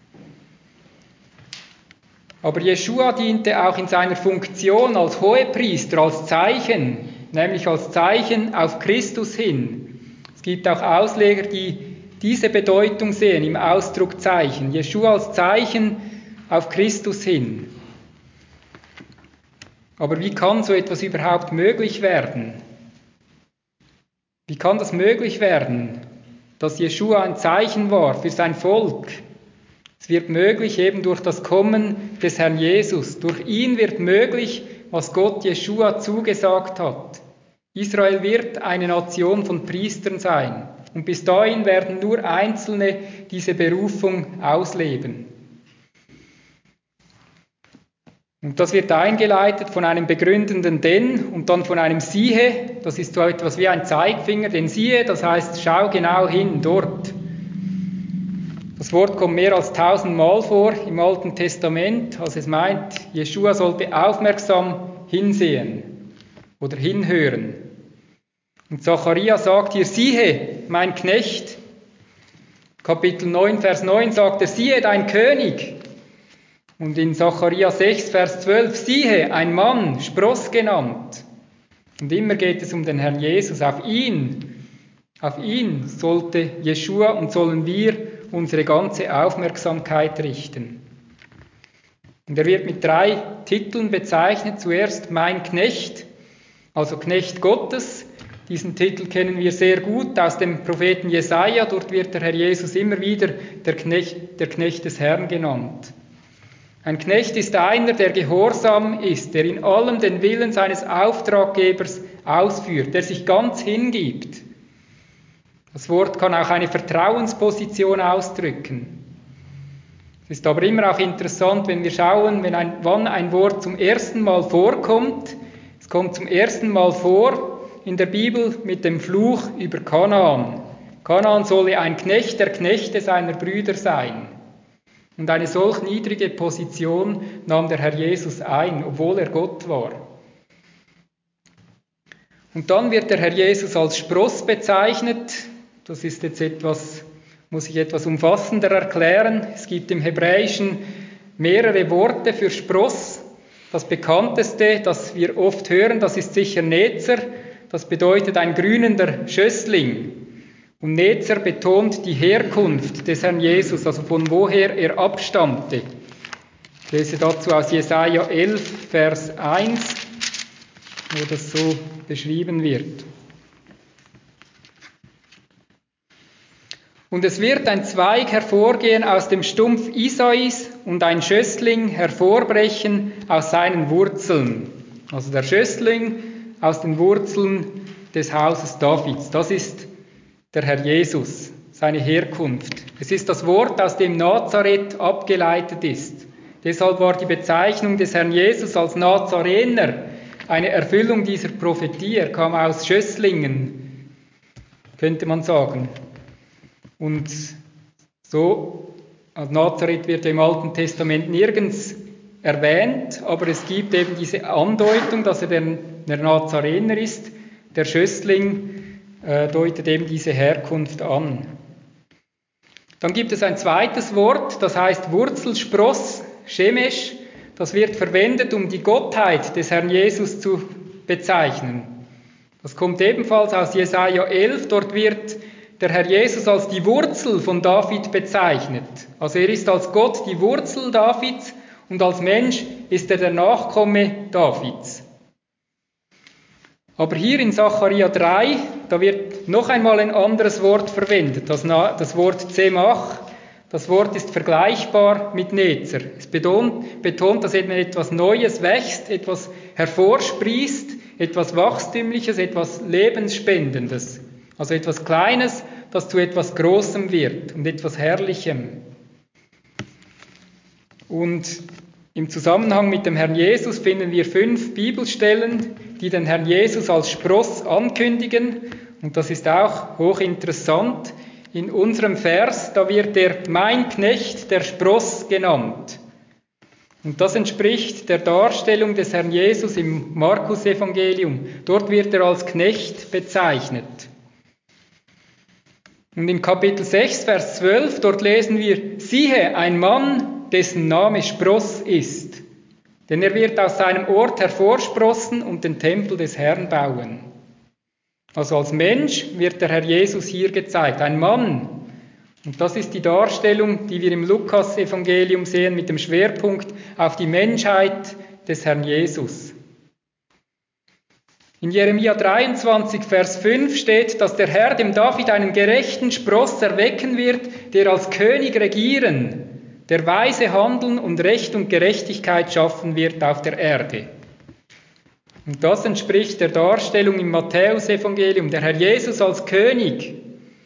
S1: Aber Jeschua diente auch in seiner Funktion als Hohepriester, als Zeichen, nämlich als Zeichen auf Christus hin. Es gibt auch Ausleger, die diese Bedeutung sehen im Ausdruck Zeichen. Jeschua als Zeichen auf Christus hin. Aber wie kann so etwas überhaupt möglich werden? Wie kann das möglich werden, dass Jeschua ein Zeichen war für sein Volk? Es wird möglich eben durch das Kommen des Herrn Jesus. Durch ihn wird möglich, was Gott Jeschua zugesagt hat. Israel wird eine Nation von Priestern sein. Und bis dahin werden nur Einzelne diese Berufung ausleben. Und das wird eingeleitet von einem begründenden Denn und dann von einem Siehe. Das ist so etwas wie ein Zeigefinger. Denn Siehe, das heißt, schau genau hin, dort. Das Wort kommt mehr als tausendmal vor im Alten Testament. Also es meint, Jeschua sollte aufmerksam hinsehen oder hinhören. Und Zacharia sagt hier, siehe, mein Knecht. Kapitel neun, Vers neun sagt er, siehe, dein König. Und in Zacharia sechs, Vers zwölf, siehe, ein Mann, Spross genannt. Und immer geht es um den Herrn Jesus. Auf ihn, auf ihn sollte Jeschua und sollen wir unsere ganze Aufmerksamkeit richten. Und er wird mit drei Titeln bezeichnet. Zuerst mein Knecht, also Knecht Gottes. Diesen Titel kennen wir sehr gut aus dem Propheten Jesaja. Dort wird der Herr Jesus immer wieder der Knecht, der Knecht des Herrn genannt. Ein Knecht ist einer, der gehorsam ist, der in allem den Willen seines Auftraggebers ausführt, der sich ganz hingibt. Das Wort kann auch eine Vertrauensposition ausdrücken. Es ist aber immer auch interessant, wenn wir schauen, wenn ein, wann ein Wort zum ersten Mal vorkommt. Es kommt zum ersten Mal vor in der Bibel mit dem Fluch über Kanaan. Kanaan solle ein Knecht der Knechte seiner Brüder sein. Und eine solch niedrige Position nahm der Herr Jesus ein, obwohl er Gott war. Und dann wird der Herr Jesus als Spross bezeichnet. Das ist jetzt etwas, muss ich etwas umfassender erklären. Es gibt im Hebräischen mehrere Worte für Spross. Das bekannteste, das wir oft hören, das ist sicher Netzer. Das bedeutet ein grünender Schössling. Und Netzer betont die Herkunft des Herrn Jesus, also von woher er abstammte. Ich lese dazu aus Jesaja elf, Vers eins, wo das so beschrieben wird. Und es wird ein Zweig hervorgehen aus dem Stumpf Isais und ein Schössling hervorbrechen aus seinen Wurzeln. Also der Schössling aus den Wurzeln des Hauses Davids. Das ist der Herr Jesus, seine Herkunft. Es ist das Wort, aus dem Nazareth abgeleitet ist. Deshalb war die Bezeichnung des Herrn Jesus als Nazarener eine Erfüllung dieser Prophetie. Er kam aus Schösslingen, könnte man sagen. Und so, als Nazareth wird im Alten Testament nirgends erwähnt, aber es gibt eben diese Andeutung, dass er der, der Nazarener ist. Der Schössling äh, deutet eben diese Herkunft an. Dann gibt es ein zweites Wort, das heißt Wurzelspross, Shemesh. Das wird verwendet, um die Gottheit des Herrn Jesus zu bezeichnen. Das kommt ebenfalls aus Jesaja elf. Dort wird der Herr Jesus als die Wurzel von David bezeichnet. Also er ist als Gott die Wurzel Davids und als Mensch ist er der Nachkomme Davids. Aber hier in Zacharia drei, da wird noch einmal ein anderes Wort verwendet, das, das Wort Zemach. Das Wort ist vergleichbar mit Netzer. Es betont, betont, dass eben etwas Neues wächst, etwas hervorsprießt, etwas Wachstümliches, etwas Lebensspendendes. Also etwas Kleines, das zu etwas Großem wird und etwas Herrlichem. Und im Zusammenhang mit dem Herrn Jesus finden wir fünf Bibelstellen, die den Herrn Jesus als Spross ankündigen. Und das ist auch hochinteressant. In unserem Vers, da wird er mein Knecht, der Spross, genannt. Und das entspricht der Darstellung des Herrn Jesus im Markus-Evangelium. Dort wird er als Knecht bezeichnet. Und in Kapitel sechs, Vers zwölf, dort lesen wir, siehe, ein Mann, dessen Name Spross ist. Denn er wird aus seinem Ort hervorsprossen und den Tempel des Herrn bauen. Also als Mensch wird der Herr Jesus hier gezeigt. Ein Mann, Und das ist die Darstellung, die wir im Lukas-Evangelium sehen, mit dem Schwerpunkt auf die Menschheit des Herrn Jesus. In Jeremia dreiundzwanzig, Vers fünf steht, dass der Herr dem David einen gerechten Spross erwecken wird, der als König regieren, der weise handeln und Recht und Gerechtigkeit schaffen wird auf der Erde. Und das entspricht der Darstellung im Matthäus-Evangelium, der Herr Jesus als König.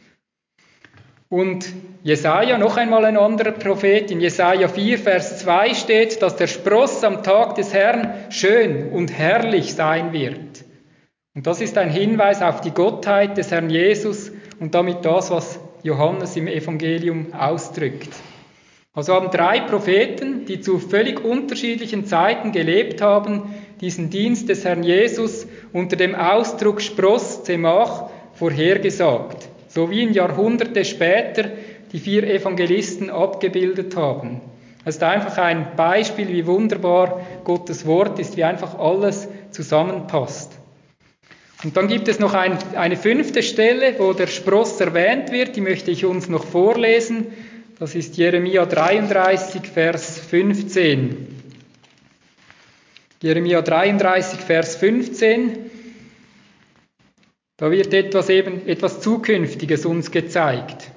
S1: Und Jesaja, noch einmal ein anderer Prophet, in Jesaja vier, Vers zwei steht, dass der Spross am Tag des Herrn schön und herrlich sein wird. Und das ist ein Hinweis auf die Gottheit des Herrn Jesus und damit das, was Johannes im Evangelium ausdrückt. Also haben drei Propheten, die zu völlig unterschiedlichen Zeiten gelebt haben, diesen Dienst des Herrn Jesus unter dem Ausdruck Spross, Zemach, vorhergesagt. So wie in Jahrhunderte später die vier Evangelisten abgebildet haben. Es ist einfach ein Beispiel, wie wunderbar Gottes Wort ist, wie einfach alles zusammenpasst. Und dann gibt es noch ein, eine fünfte Stelle, wo der Spross erwähnt wird, die möchte ich uns noch vorlesen. Das ist Jeremia dreiunddreißig, Vers fünfzehn. Jeremia dreiunddreißig, Vers fünfzehn. Da wird etwas eben, etwas Zukünftiges uns gezeigt.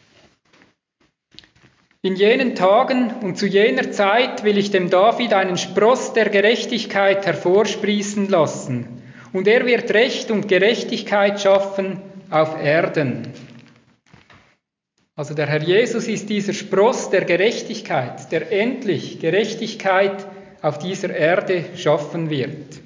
S1: In jenen Tagen und zu jener Zeit will ich dem David einen Spross der Gerechtigkeit hervorsprießen lassen. Und er wird Recht und Gerechtigkeit schaffen auf Erden. Also der Herr Jesus ist dieser Spross der Gerechtigkeit, der endlich Gerechtigkeit auf dieser Erde schaffen wird.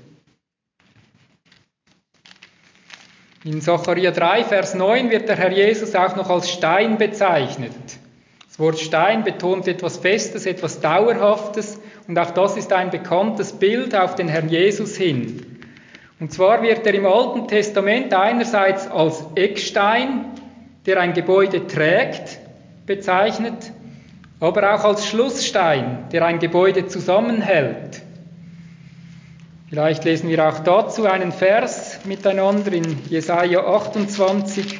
S1: In Sacharja drei, Vers neun wird der Herr Jesus auch noch als Stein bezeichnet. Das Wort Stein betont etwas Festes, etwas Dauerhaftes und auch das ist ein bekanntes Bild auf den Herrn Jesus hin. Und zwar wird er im Alten Testament einerseits als Eckstein, der ein Gebäude trägt, bezeichnet, aber auch als Schlussstein, der ein Gebäude zusammenhält. Vielleicht lesen wir auch dazu einen Vers miteinander in Jesaja achtundzwanzig,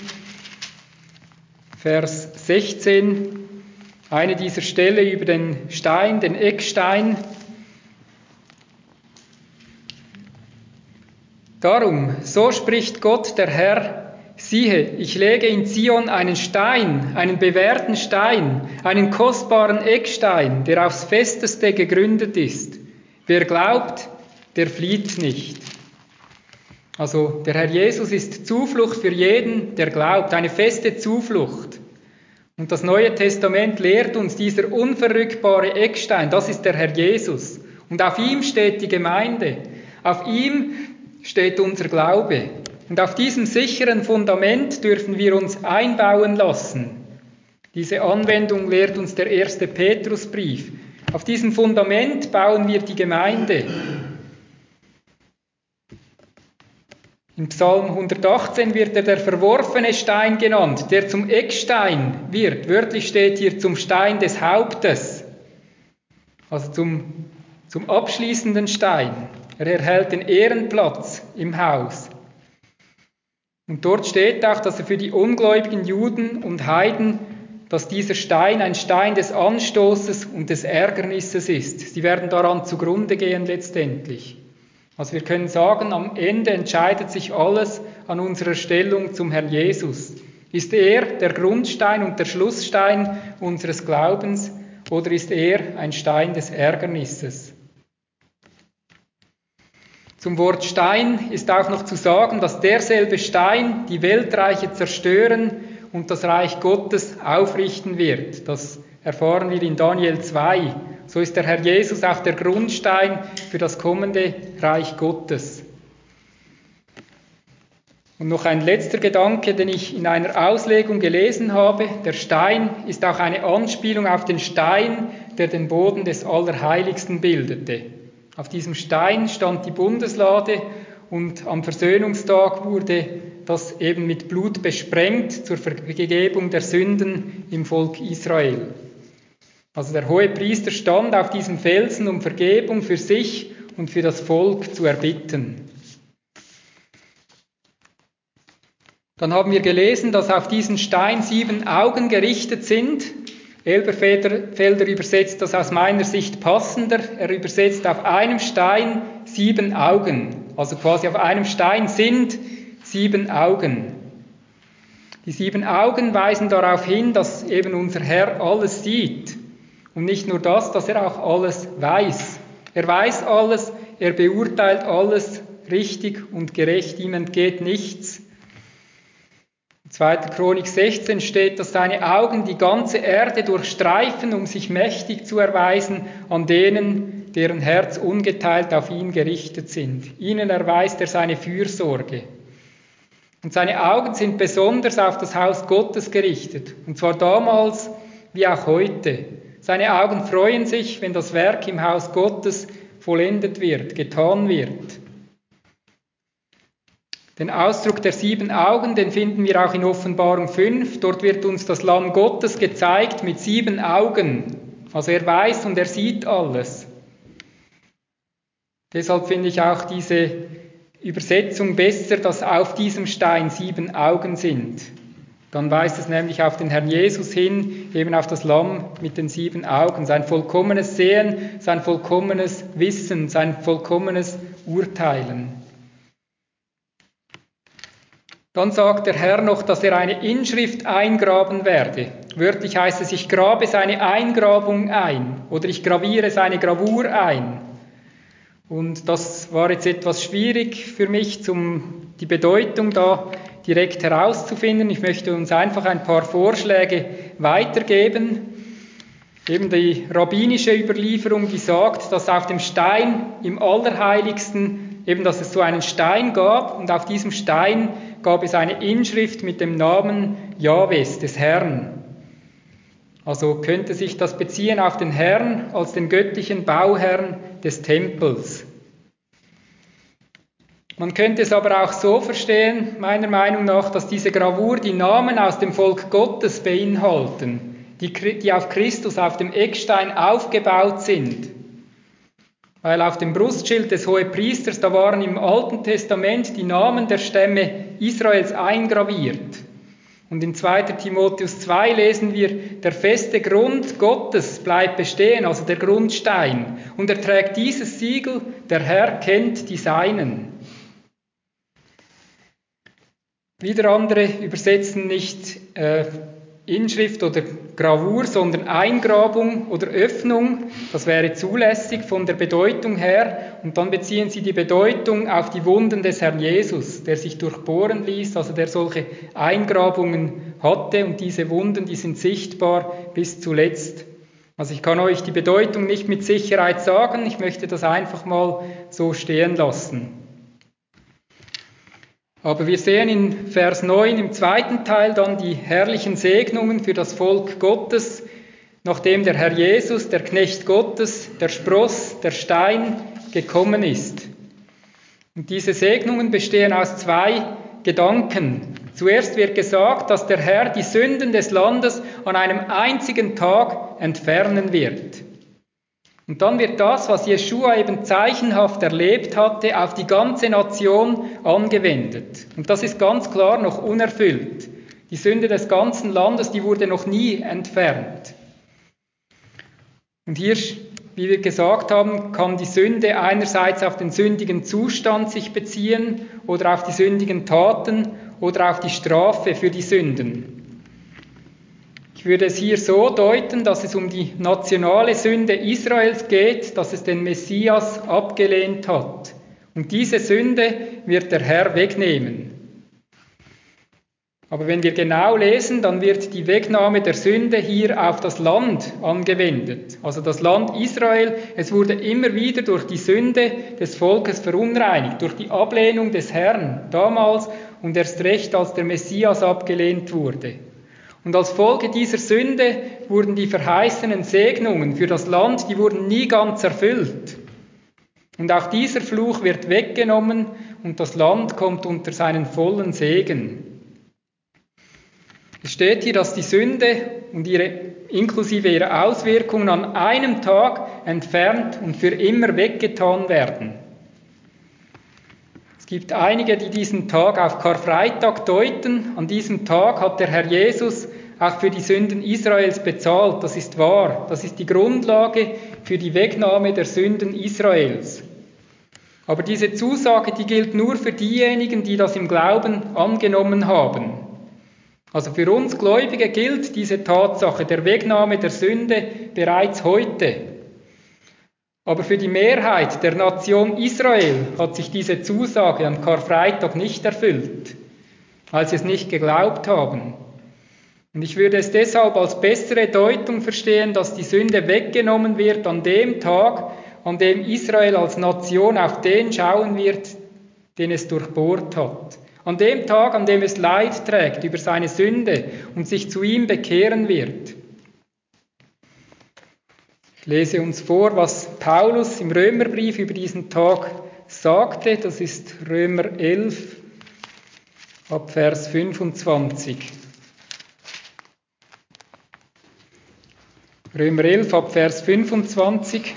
S1: Vers sechzehn. Eine dieser Stelle über den Stein, den Eckstein. Darum, so spricht Gott der Herr, siehe, ich lege in Zion einen Stein, einen bewährten Stein, einen kostbaren Eckstein, der aufs Festeste gegründet ist. Wer glaubt, der flieht nicht. Also der Herr Jesus ist Zuflucht für jeden, der glaubt, eine feste Zuflucht. Und das Neue Testament lehrt uns dieser unverrückbare Eckstein, das ist der Herr Jesus. Und auf ihm steht die Gemeinde, auf ihm steht unser Glaube. Und auf diesem sicheren Fundament dürfen wir uns einbauen lassen. Diese Anwendung lehrt uns der erste Petrusbrief. Auf diesem Fundament bauen wir die Gemeinde. In Psalm hundertachtzehn wird er der verworfene Stein genannt, der zum Eckstein wird. Wörtlich steht hier zum Stein des Hauptes, also zum, zum abschließenden Stein. Er erhält den Ehrenplatz im Haus. Und dort steht auch, dass er für die ungläubigen Juden und Heiden, dass dieser Stein ein Stein des Anstoßes und des Ärgernisses ist. Sie werden daran zugrunde gehen letztendlich. Also wir können sagen, am Ende entscheidet sich alles an unserer Stellung zum Herrn Jesus. Ist er der Grundstein und der Schlussstein unseres Glaubens oder ist er ein Stein des Ärgernisses? Zum Wort Stein ist auch noch zu sagen, dass derselbe Stein die Weltreiche zerstören und das Reich Gottes aufrichten wird. Das erfahren wir in Daniel zwei. So ist der Herr Jesus auch der Grundstein für das kommende Reich Gottes. Und noch ein letzter Gedanke, den ich in einer Auslegung gelesen habe. Der Stein ist auch eine Anspielung auf den Stein, der den Boden des Allerheiligsten bildete. Auf diesem Stein stand die Bundeslade und am Versöhnungstag wurde das eben mit Blut besprengt zur Vergebung der Sünden im Volk Israel. Also der Hohepriester stand auf diesem Felsen, um Vergebung für sich und für das Volk zu erbitten. Dann haben wir gelesen, dass auf diesen Stein sieben Augen gerichtet sind. Elberfelder übersetzt das aus meiner Sicht passender. Er übersetzt auf einem Stein sieben Augen. Also quasi auf einem Stein sind sieben Augen. Die sieben Augen weisen darauf hin, dass eben unser Herr alles sieht. Und nicht nur das, dass er auch alles weiß. Er weiß alles, er beurteilt alles richtig und gerecht, ihm entgeht nichts. In zweiter Chronik sechzehn steht, dass seine Augen die ganze Erde durchstreifen, um sich mächtig zu erweisen an denen, deren Herz ungeteilt auf ihn gerichtet sind. Ihnen erweist er seine Fürsorge. Und seine Augen sind besonders auf das Haus Gottes gerichtet, und zwar damals wie auch heute. Seine Augen freuen sich, wenn das Werk im Haus Gottes vollendet wird, getan wird. Den Ausdruck der sieben Augen, den finden wir auch in Offenbarung fünf. Dort wird uns das Lamm Gottes gezeigt mit sieben Augen. Also er weiß und er sieht alles. Deshalb finde ich auch diese Übersetzung besser, dass auf diesem Stein sieben Augen sind. Dann weist es nämlich auf den Herrn Jesus hin, eben auf das Lamm mit den sieben Augen. Sein vollkommenes Sehen, sein vollkommenes Wissen, sein vollkommenes Urteilen. Dann sagt der Herr noch, dass er eine Inschrift eingraben werde. Wörtlich heißt es, ich grabe seine Eingrabung ein oder ich graviere seine Gravur ein. Und das war jetzt etwas schwierig für mich, um die Bedeutung da direkt herauszufinden. Ich möchte uns einfach ein paar Vorschläge weitergeben. Eben die rabbinische Überlieferung, die sagt, dass auf dem Stein im Allerheiligsten, eben dass es so einen Stein gab und auf diesem Stein gab es eine Inschrift mit dem Namen Jahwes, des Herrn. Also könnte sich das beziehen auf den Herrn als den göttlichen Bauherrn des Tempels. Man könnte es aber auch so verstehen, meiner Meinung nach, dass diese Gravur die Namen aus dem Volk Gottes beinhalten, die, die auf Christus, auf dem Eckstein aufgebaut sind. Weil auf dem Brustschild des Hohepriesters, da waren im Alten Testament die Namen der Stämme Israels eingraviert. Und in zweiter Timotheus zwei lesen wir, der feste Grund Gottes bleibt bestehen, also der Grundstein. Und er trägt dieses Siegel, der Herr kennt die Seinen. Wieder andere übersetzen nicht äh, Inschrift oder Gravur, sondern Eingrabung oder Öffnung. Das wäre zulässig von der Bedeutung her. Und dann beziehen sie die Bedeutung auf die Wunden des Herrn Jesus, der sich durchbohren ließ, also der solche Eingrabungen hatte. Und diese Wunden, die sind sichtbar bis zuletzt. Also ich kann euch die Bedeutung nicht mit Sicherheit sagen. Ich möchte das einfach mal so stehen lassen. Aber wir sehen in Vers neun im zweiten Teil dann die herrlichen Segnungen für das Volk Gottes, nachdem der Herr Jesus, der Knecht Gottes, der Spross, der Stein gekommen ist. Und diese Segnungen bestehen aus zwei Gedanken. Zuerst wird gesagt, dass der Herr die Sünden des Landes an einem einzigen Tag entfernen wird. Und dann wird das, was Jeschua eben zeichenhaft erlebt hatte, auf die ganze Nation angewendet. Und das ist ganz klar noch unerfüllt. Die Sünde des ganzen Landes, die wurde noch nie entfernt. Und hier, wie wir gesagt haben, kann die Sünde einerseits auf den sündigen Zustand sich beziehen oder auf die sündigen Taten oder auf die Strafe für die Sünden. Ich würde es hier so deuten, dass es um die nationale Sünde Israels geht, dass es den Messias abgelehnt hat. Und diese Sünde wird der Herr wegnehmen. Aber wenn wir genau lesen, dann wird die Wegnahme der Sünde hier auf das Land angewendet. Also das Land Israel, es wurde immer wieder durch die Sünde des Volkes verunreinigt, durch die Ablehnung des Herrn damals und erst recht, als der Messias abgelehnt wurde. Und als Folge dieser Sünde wurden die verheißenen Segnungen für das Land, die wurden nie ganz erfüllt. Und auch dieser Fluch wird weggenommen und das Land kommt unter seinen vollen Segen. Es steht hier, dass die Sünde und ihre, inklusive ihrer Auswirkungen an einem Tag entfernt und für immer weggetan werden. Es Es gibt einige, die diesen Tag auf Karfreitag deuten. An diesem Tag hat der Herr Jesus auch für die Sünden Israels bezahlt. Das ist wahr. Das ist die Grundlage für die Wegnahme der Sünden Israels. Aber diese Zusage, die gilt nur für diejenigen, die das im Glauben angenommen haben. Also für uns Gläubige gilt diese Tatsache der Wegnahme der Sünde bereits heute. Aber für die Mehrheit der Nation Israel hat sich diese Zusage an Karfreitag nicht erfüllt, weil sie es nicht geglaubt haben. Und ich würde es deshalb als bessere Deutung verstehen, dass die Sünde weggenommen wird an dem Tag, an dem Israel als Nation auf den schauen wird, den es durchbohrt hat. An dem Tag, an dem es Leid trägt über seine Sünde und sich zu ihm bekehren wird. Ich lese uns vor, was Paulus im Römerbrief über diesen Tag sagte. Das ist Römer elf, ab Vers fünfundzwanzig. Römer elf, ab Vers fünfundzwanzig.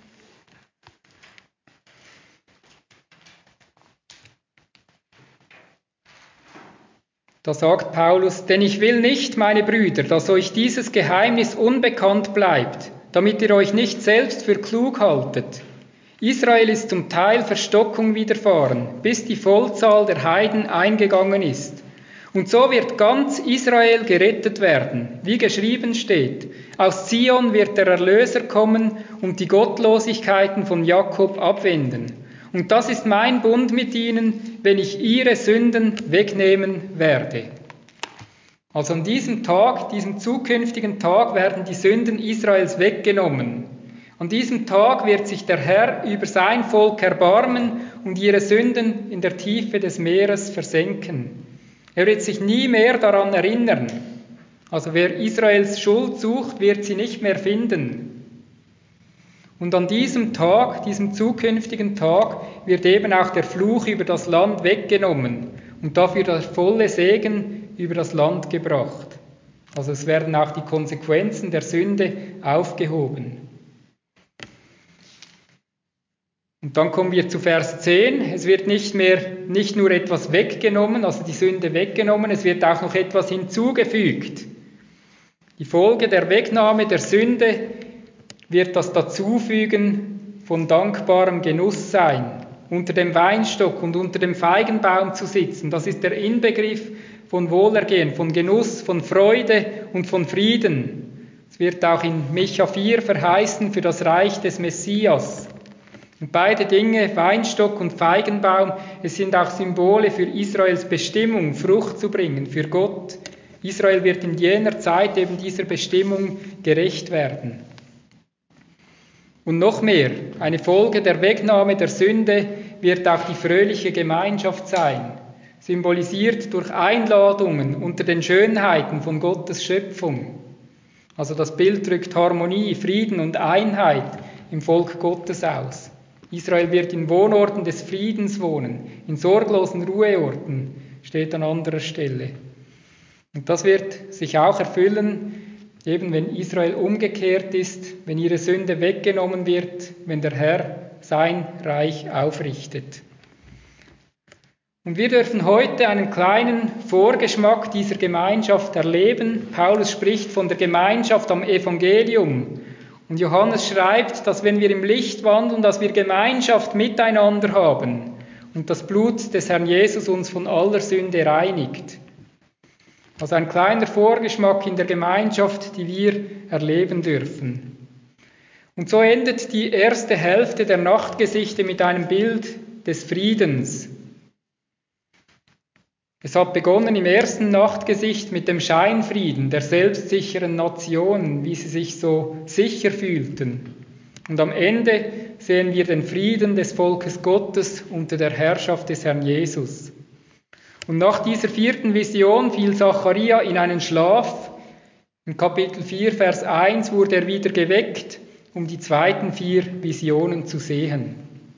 S1: Da sagt Paulus: Denn ich will nicht, meine Brüder, dass euch dieses Geheimnis unbekannt bleibt, damit ihr euch nicht selbst für klug haltet. Israel ist zum Teil Verstockung widerfahren, bis die Vollzahl der Heiden eingegangen ist. Und so wird ganz Israel gerettet werden, wie geschrieben steht: Aus Zion wird der Erlöser kommen und die Gottlosigkeiten von Jakob abwenden. Und das ist mein Bund mit ihnen, wenn ich ihre Sünden wegnehmen werde. Also an diesem Tag, diesem zukünftigen Tag, werden die Sünden Israels weggenommen. An diesem Tag wird sich der Herr über sein Volk erbarmen und ihre Sünden in der Tiefe des Meeres versenken. Er wird sich nie mehr daran erinnern. Also wer Israels Schuld sucht, wird sie nicht mehr finden. Und an diesem Tag, diesem zukünftigen Tag, wird eben auch der Fluch über das Land weggenommen und dafür der volle Segen über das Land gebracht. Also es werden auch die Konsequenzen der Sünde aufgehoben. Und dann kommen wir zu Vers zehn. Es wird nicht mehr, nicht nur etwas weggenommen, also die Sünde weggenommen, es wird auch noch etwas hinzugefügt. Die Folge der Wegnahme der Sünde wird das Dazufügen von dankbarem Genuss sein, unter dem Weinstock und unter dem Feigenbaum zu sitzen. Das ist der Inbegriff von Wohlergehen, von Genuss, von Freude und von Frieden. Es wird auch in Micha vier verheißen für das Reich des Messias. Und beide Dinge, Weinstock und Feigenbaum, es sind auch Symbole für Israels Bestimmung, Frucht zu bringen, für Gott. Israel wird in jener Zeit eben dieser Bestimmung gerecht werden. Und noch mehr, eine Folge der Wegnahme der Sünde wird auch die fröhliche Gemeinschaft sein, symbolisiert durch Einladungen unter den Schönheiten von Gottes Schöpfung. Also das Bild drückt Harmonie, Frieden und Einheit im Volk Gottes aus. Israel wird in Wohnorten des Friedens wohnen, in sorglosen Ruheorten, steht an anderer Stelle. Und das wird sich auch erfüllen, eben wenn Israel umgekehrt ist, wenn ihre Sünde weggenommen wird, wenn der Herr sein Reich aufrichtet. Und wir dürfen heute einen kleinen Vorgeschmack dieser Gemeinschaft erleben. Paulus spricht von der Gemeinschaft am Evangelium. Und Johannes schreibt, dass wenn wir im Licht wandeln, dass wir Gemeinschaft miteinander haben und das Blut des Herrn Jesus uns von aller Sünde reinigt. Also ein kleiner Vorgeschmack in der Gemeinschaft, die wir erleben dürfen. Und so endet die erste Hälfte der Nachtgesichte mit einem Bild des Friedens. Es hat begonnen im ersten Nachtgesicht mit dem Scheinfrieden der selbstsicheren Nationen, wie sie sich so sicher fühlten. Und am Ende sehen wir den Frieden des Volkes Gottes unter der Herrschaft des Herrn Jesus. Und nach dieser vierten Vision fiel Zacharia in einen Schlaf. Im Kapitel vier, Vers eins wurde er wieder geweckt, um die zweiten vier Visionen zu sehen.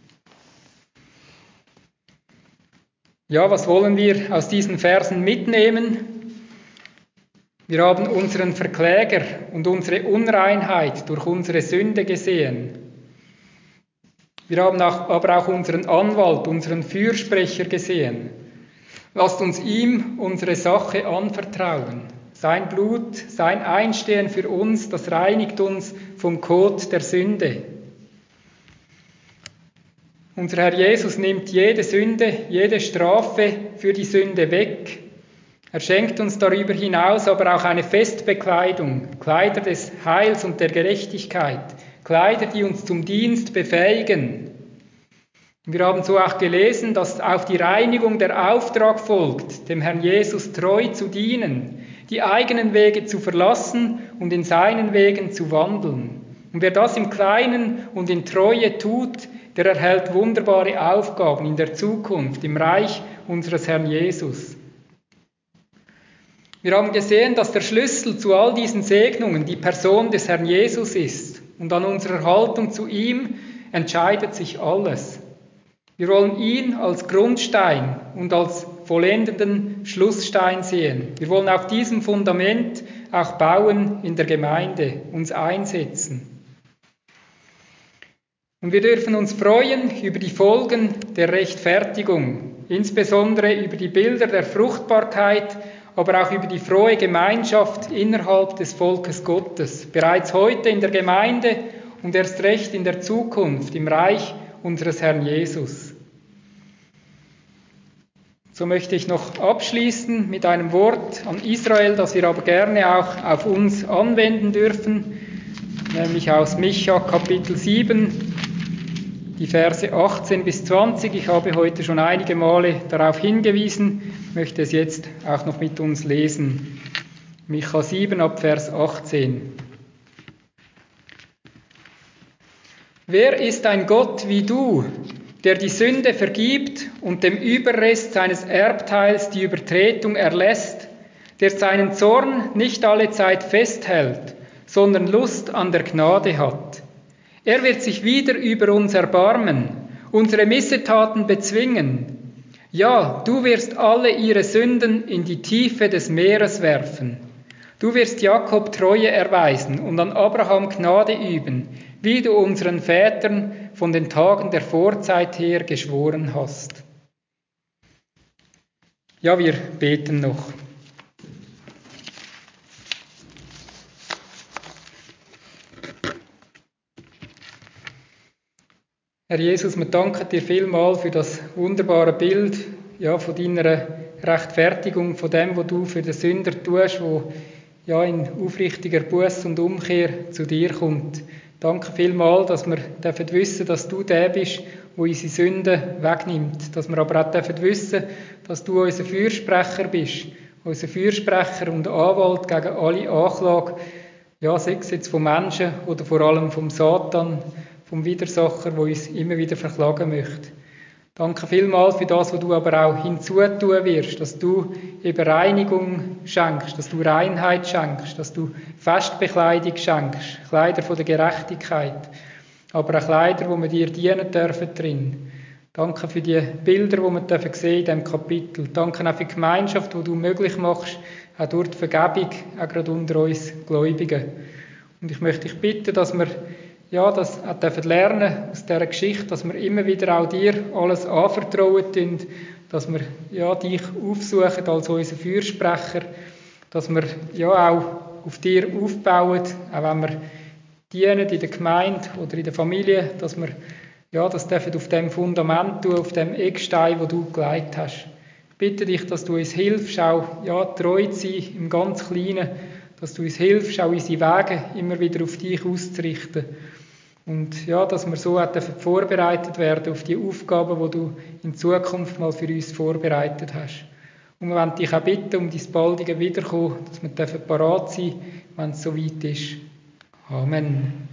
S1: Ja, was wollen wir aus diesen Versen mitnehmen? Wir haben unseren Verkläger und unsere Unreinheit durch unsere Sünde gesehen. Wir haben auch, aber auch unseren Anwalt, unseren Fürsprecher gesehen. Lasst uns ihm unsere Sache anvertrauen. Sein Blut, sein Einstehen für uns, das reinigt uns vom Kot der Sünde. Unser Herr Jesus nimmt jede Sünde, jede Strafe für die Sünde weg. Er schenkt uns darüber hinaus aber auch eine Festbekleidung, Kleider des Heils und der Gerechtigkeit, Kleider, die uns zum Dienst befähigen. Wir haben so auch gelesen, dass auf die Reinigung der Auftrag folgt, dem Herrn Jesus treu zu dienen, die eigenen Wege zu verlassen und in seinen Wegen zu wandeln. Und wer das im Kleinen und in Treue tut, der erhält wunderbare Aufgaben in der Zukunft, im Reich unseres Herrn Jesus. Wir haben gesehen, dass der Schlüssel zu all diesen Segnungen die Person des Herrn Jesus ist. Und an unserer Haltung zu ihm entscheidet sich alles. Wir wollen ihn als Grundstein und als vollendenden Schlussstein sehen. Wir wollen auf diesem Fundament auch bauen in der Gemeinde, uns einsetzen. Und wir dürfen uns freuen über die Folgen der Rechtfertigung, insbesondere über die Bilder der Fruchtbarkeit, aber auch über die frohe Gemeinschaft innerhalb des Volkes Gottes, bereits heute in der Gemeinde und erst recht in der Zukunft im Reich unseres Herrn Jesus. So möchte ich noch abschließen mit einem Wort an Israel, das wir aber gerne auch auf uns anwenden dürfen, nämlich aus Micha Kapitel sieben, die Verse achtzehn bis zwanzig. Ich habe heute schon einige Male darauf hingewiesen, möchte es jetzt auch noch mit uns lesen. Micha sieben ab Vers achtzehn. Wer ist ein Gott wie du, der die Sünde vergibt und dem Überrest seines Erbteils die Übertretung erlässt, der seinen Zorn nicht allezeit festhält, sondern Lust an der Gnade hat? Er wird sich wieder über uns erbarmen, unsere Missetaten bezwingen. Ja, du wirst alle ihre Sünden in die Tiefe des Meeres werfen. Du wirst Jakob Treue erweisen und an Abraham Gnade üben, wie du unseren Vätern von den Tagen der Vorzeit her geschworen hast. Ja, wir beten noch. Herr Jesus, wir danken dir vielmal für das wunderbare Bild, ja, von deiner Rechtfertigung, von dem, was du für den Sünder tust, wo ja in aufrichtiger Buß und Umkehr zu dir kommt. Danke vielmal, dass wir dürfen wissen, dass du der bist, der unsere Sünden wegnimmt. Dass wir aber auch dürfen wissen, dass du unser Fürsprecher bist, unser Fürsprecher und Anwalt gegen alle Anklage, ja, sei es jetzt von Menschen oder vor allem vom Satan, vom Widersacher, der uns immer wieder verklagen möchte. Danke vielmals für das, was du aber auch hinzutun wirst, dass du eben Reinigung schenkst, dass du Reinheit schenkst, dass du Festbekleidung schenkst, Kleider von der Gerechtigkeit, aber auch Kleider, wo wir dir dienen dürfen drin. Danke für die Bilder, die wir dürfen sehen in diesem Kapitel. Danke auch für die Gemeinschaft, die du möglich machst, auch durch die Vergebung, auch gerade unter uns Gläubigen. Und ich möchte dich bitten, dass wir ja, das auch dürfen lernen aus dieser Geschichte, dass wir immer wieder auch dir alles anvertrauen tun, dass wir ja, dich aufsuchen als unser Fürsprecher, dass wir ja auch auf dir aufbauen, auch wenn wir dienen in der Gemeinde oder in der Familie, dass wir ja, das dürfen auf dem Fundament tun, auf dem Eckstein, wo du gelegt hast. Ich bitte dich, dass du uns hilfst, auch ja, treu zu sein im ganz Kleinen, dass du uns hilfst, auch unsere Wege immer wieder auf dich auszurichten. Und ja, dass wir so auch vorbereitet werden auf die Aufgaben, die du in Zukunft mal für uns vorbereitet hast. Und wir wollen dich auch bitten um dein baldige Wiederkommen, dass wir parat sein dürfen, wenn es soweit ist. Amen.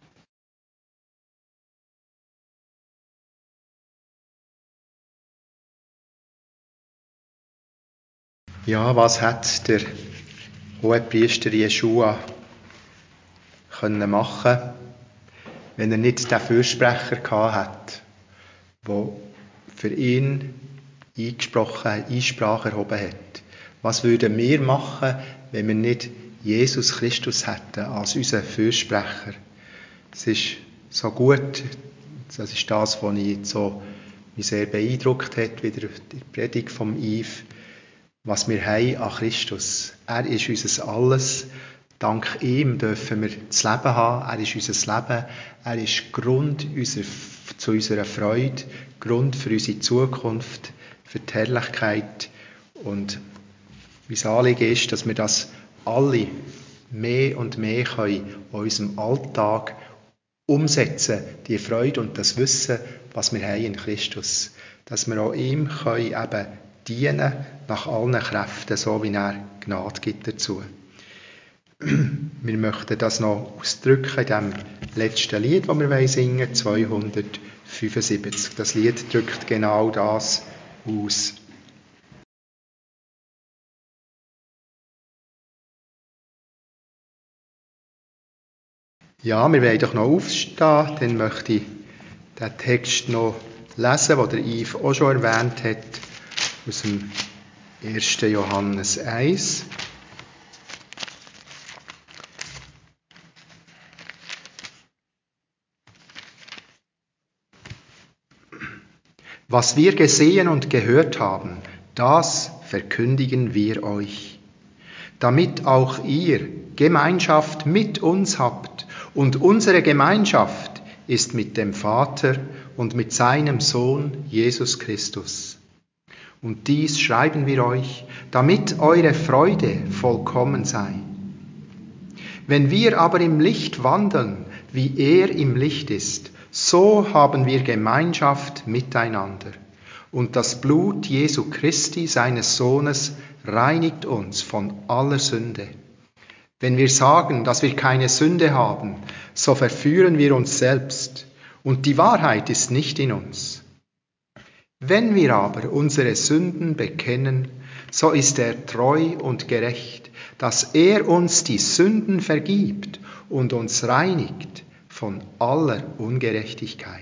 S2: Ja, was hat der Hohepriester Jeschua können machen, wenn er nicht den Fürsprecher gehabt hat, der für ihn eingesprochen, Einsprache erhoben hat? Was würden wir machen, wenn wir nicht Jesus Christus hätten als unseren Fürsprecher? Es ist so gut, das ist das, was mich jetzt so mich sehr beeindruckt hat, wieder die Predigt vom Yves, was wir haben an Christus. Er ist unser Alles. Dank ihm dürfen wir das Leben haben. Er ist unser Leben. Er ist Grund unserer, zu unserer Freude, Grund für unsere Zukunft, für die Herrlichkeit. Und mein Anliegen ist, dass wir das alle mehr und mehr können in unserem Alltag umsetzen, die Freude und das Wissen, was wir haben in Christus. Dass wir auch ihm können eben dienen nach allen Kräften, so wie er Gnade gibt dazu. Wir möchten das noch ausdrücken in dem letzten Lied, das wir singen wollen, zweihundertfünfundsiebzig. Das Lied drückt genau das aus. Ja, wir wollen doch noch aufstehen, dann möchte ich den Text noch lesen, den der Yves auch schon erwähnt hat, aus dem ersten Johannes eins. Was wir gesehen und gehört haben, das verkündigen wir euch, damit auch ihr Gemeinschaft mit uns habt. Und unsere Gemeinschaft ist mit dem Vater und mit seinem Sohn Jesus Christus. Und dies schreiben wir euch, damit eure Freude vollkommen sei. Wenn wir aber im Licht wandeln, wie er im Licht ist, so haben wir Gemeinschaft miteinander. Und das Blut Jesu Christi, seines Sohnes, reinigt uns von aller Sünde. Wenn wir sagen, dass wir keine Sünde haben, so verführen wir uns selbst, und die Wahrheit ist nicht in uns. Wenn wir aber unsere Sünden bekennen, so ist er treu und gerecht, dass er uns die Sünden vergibt und uns reinigt von aller Ungerechtigkeit.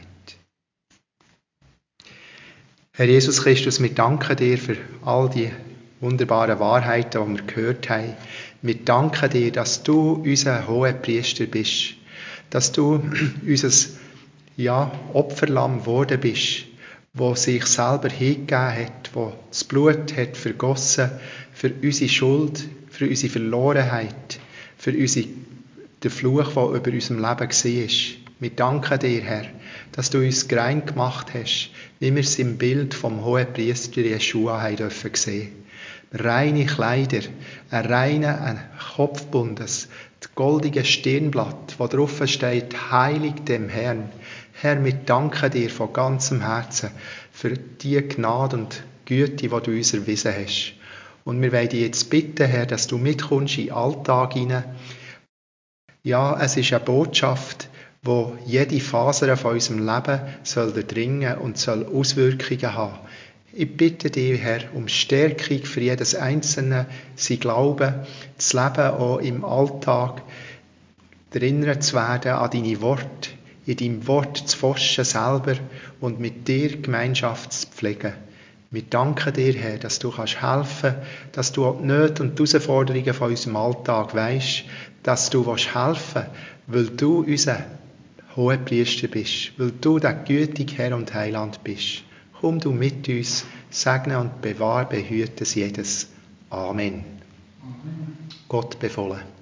S2: Herr Jesus Christus, wir danken dir für all die wunderbaren Wahrheiten, die wir gehört haben. Wir danken dir, dass du unser Hohepriester bist, dass du unser ja, Opferlamm geworden bist, wo sich selber hingegeben hat, wo das Blut hat vergossen für unsere Schuld, für unsere Verlorenheit, für unsere, den Fluch, der über unserem Leben war. Wir danken dir, Herr, dass du uns rein gemacht hast, wie wir es im Bild vom Hohepriester Jeschua haben dürfen sehen. Reine Kleider, ein reiner ein Kopfbund, das goldige Stirnblatt, wo drauf steht, heilig dem Herrn. Herr, wir danken dir von ganzem Herzen für die Gnade und Güte, die du uns erwiesen hast. Und wir wollen dich jetzt bitten, Herr, dass du mitkommst in den Alltag hinein. Ja, es ist eine Botschaft, wo jede Faser von unserem Leben soll dringen und soll Auswirkungen haben. Ich bitte dich, Herr, um Stärkung für jedes Einzelne, sein Glauben, das Leben auch im Alltag, erinnert zu werden an deine Worte, in deinem Wort zu forschen selber und mit dir Gemeinschaft zu pflegen. Wir danken dir, Herr, dass du kannst helfen, dass du auch die Nöte und die Herausforderungen von unserem Alltag weisst, dass du helfen willst, weil du unser Hohepriester bist, weil du der gütige Herr und Heiland bist. Komm du mit uns, segne und bewahre, behüte es jedes. Amen. Amen. Gott befohlen.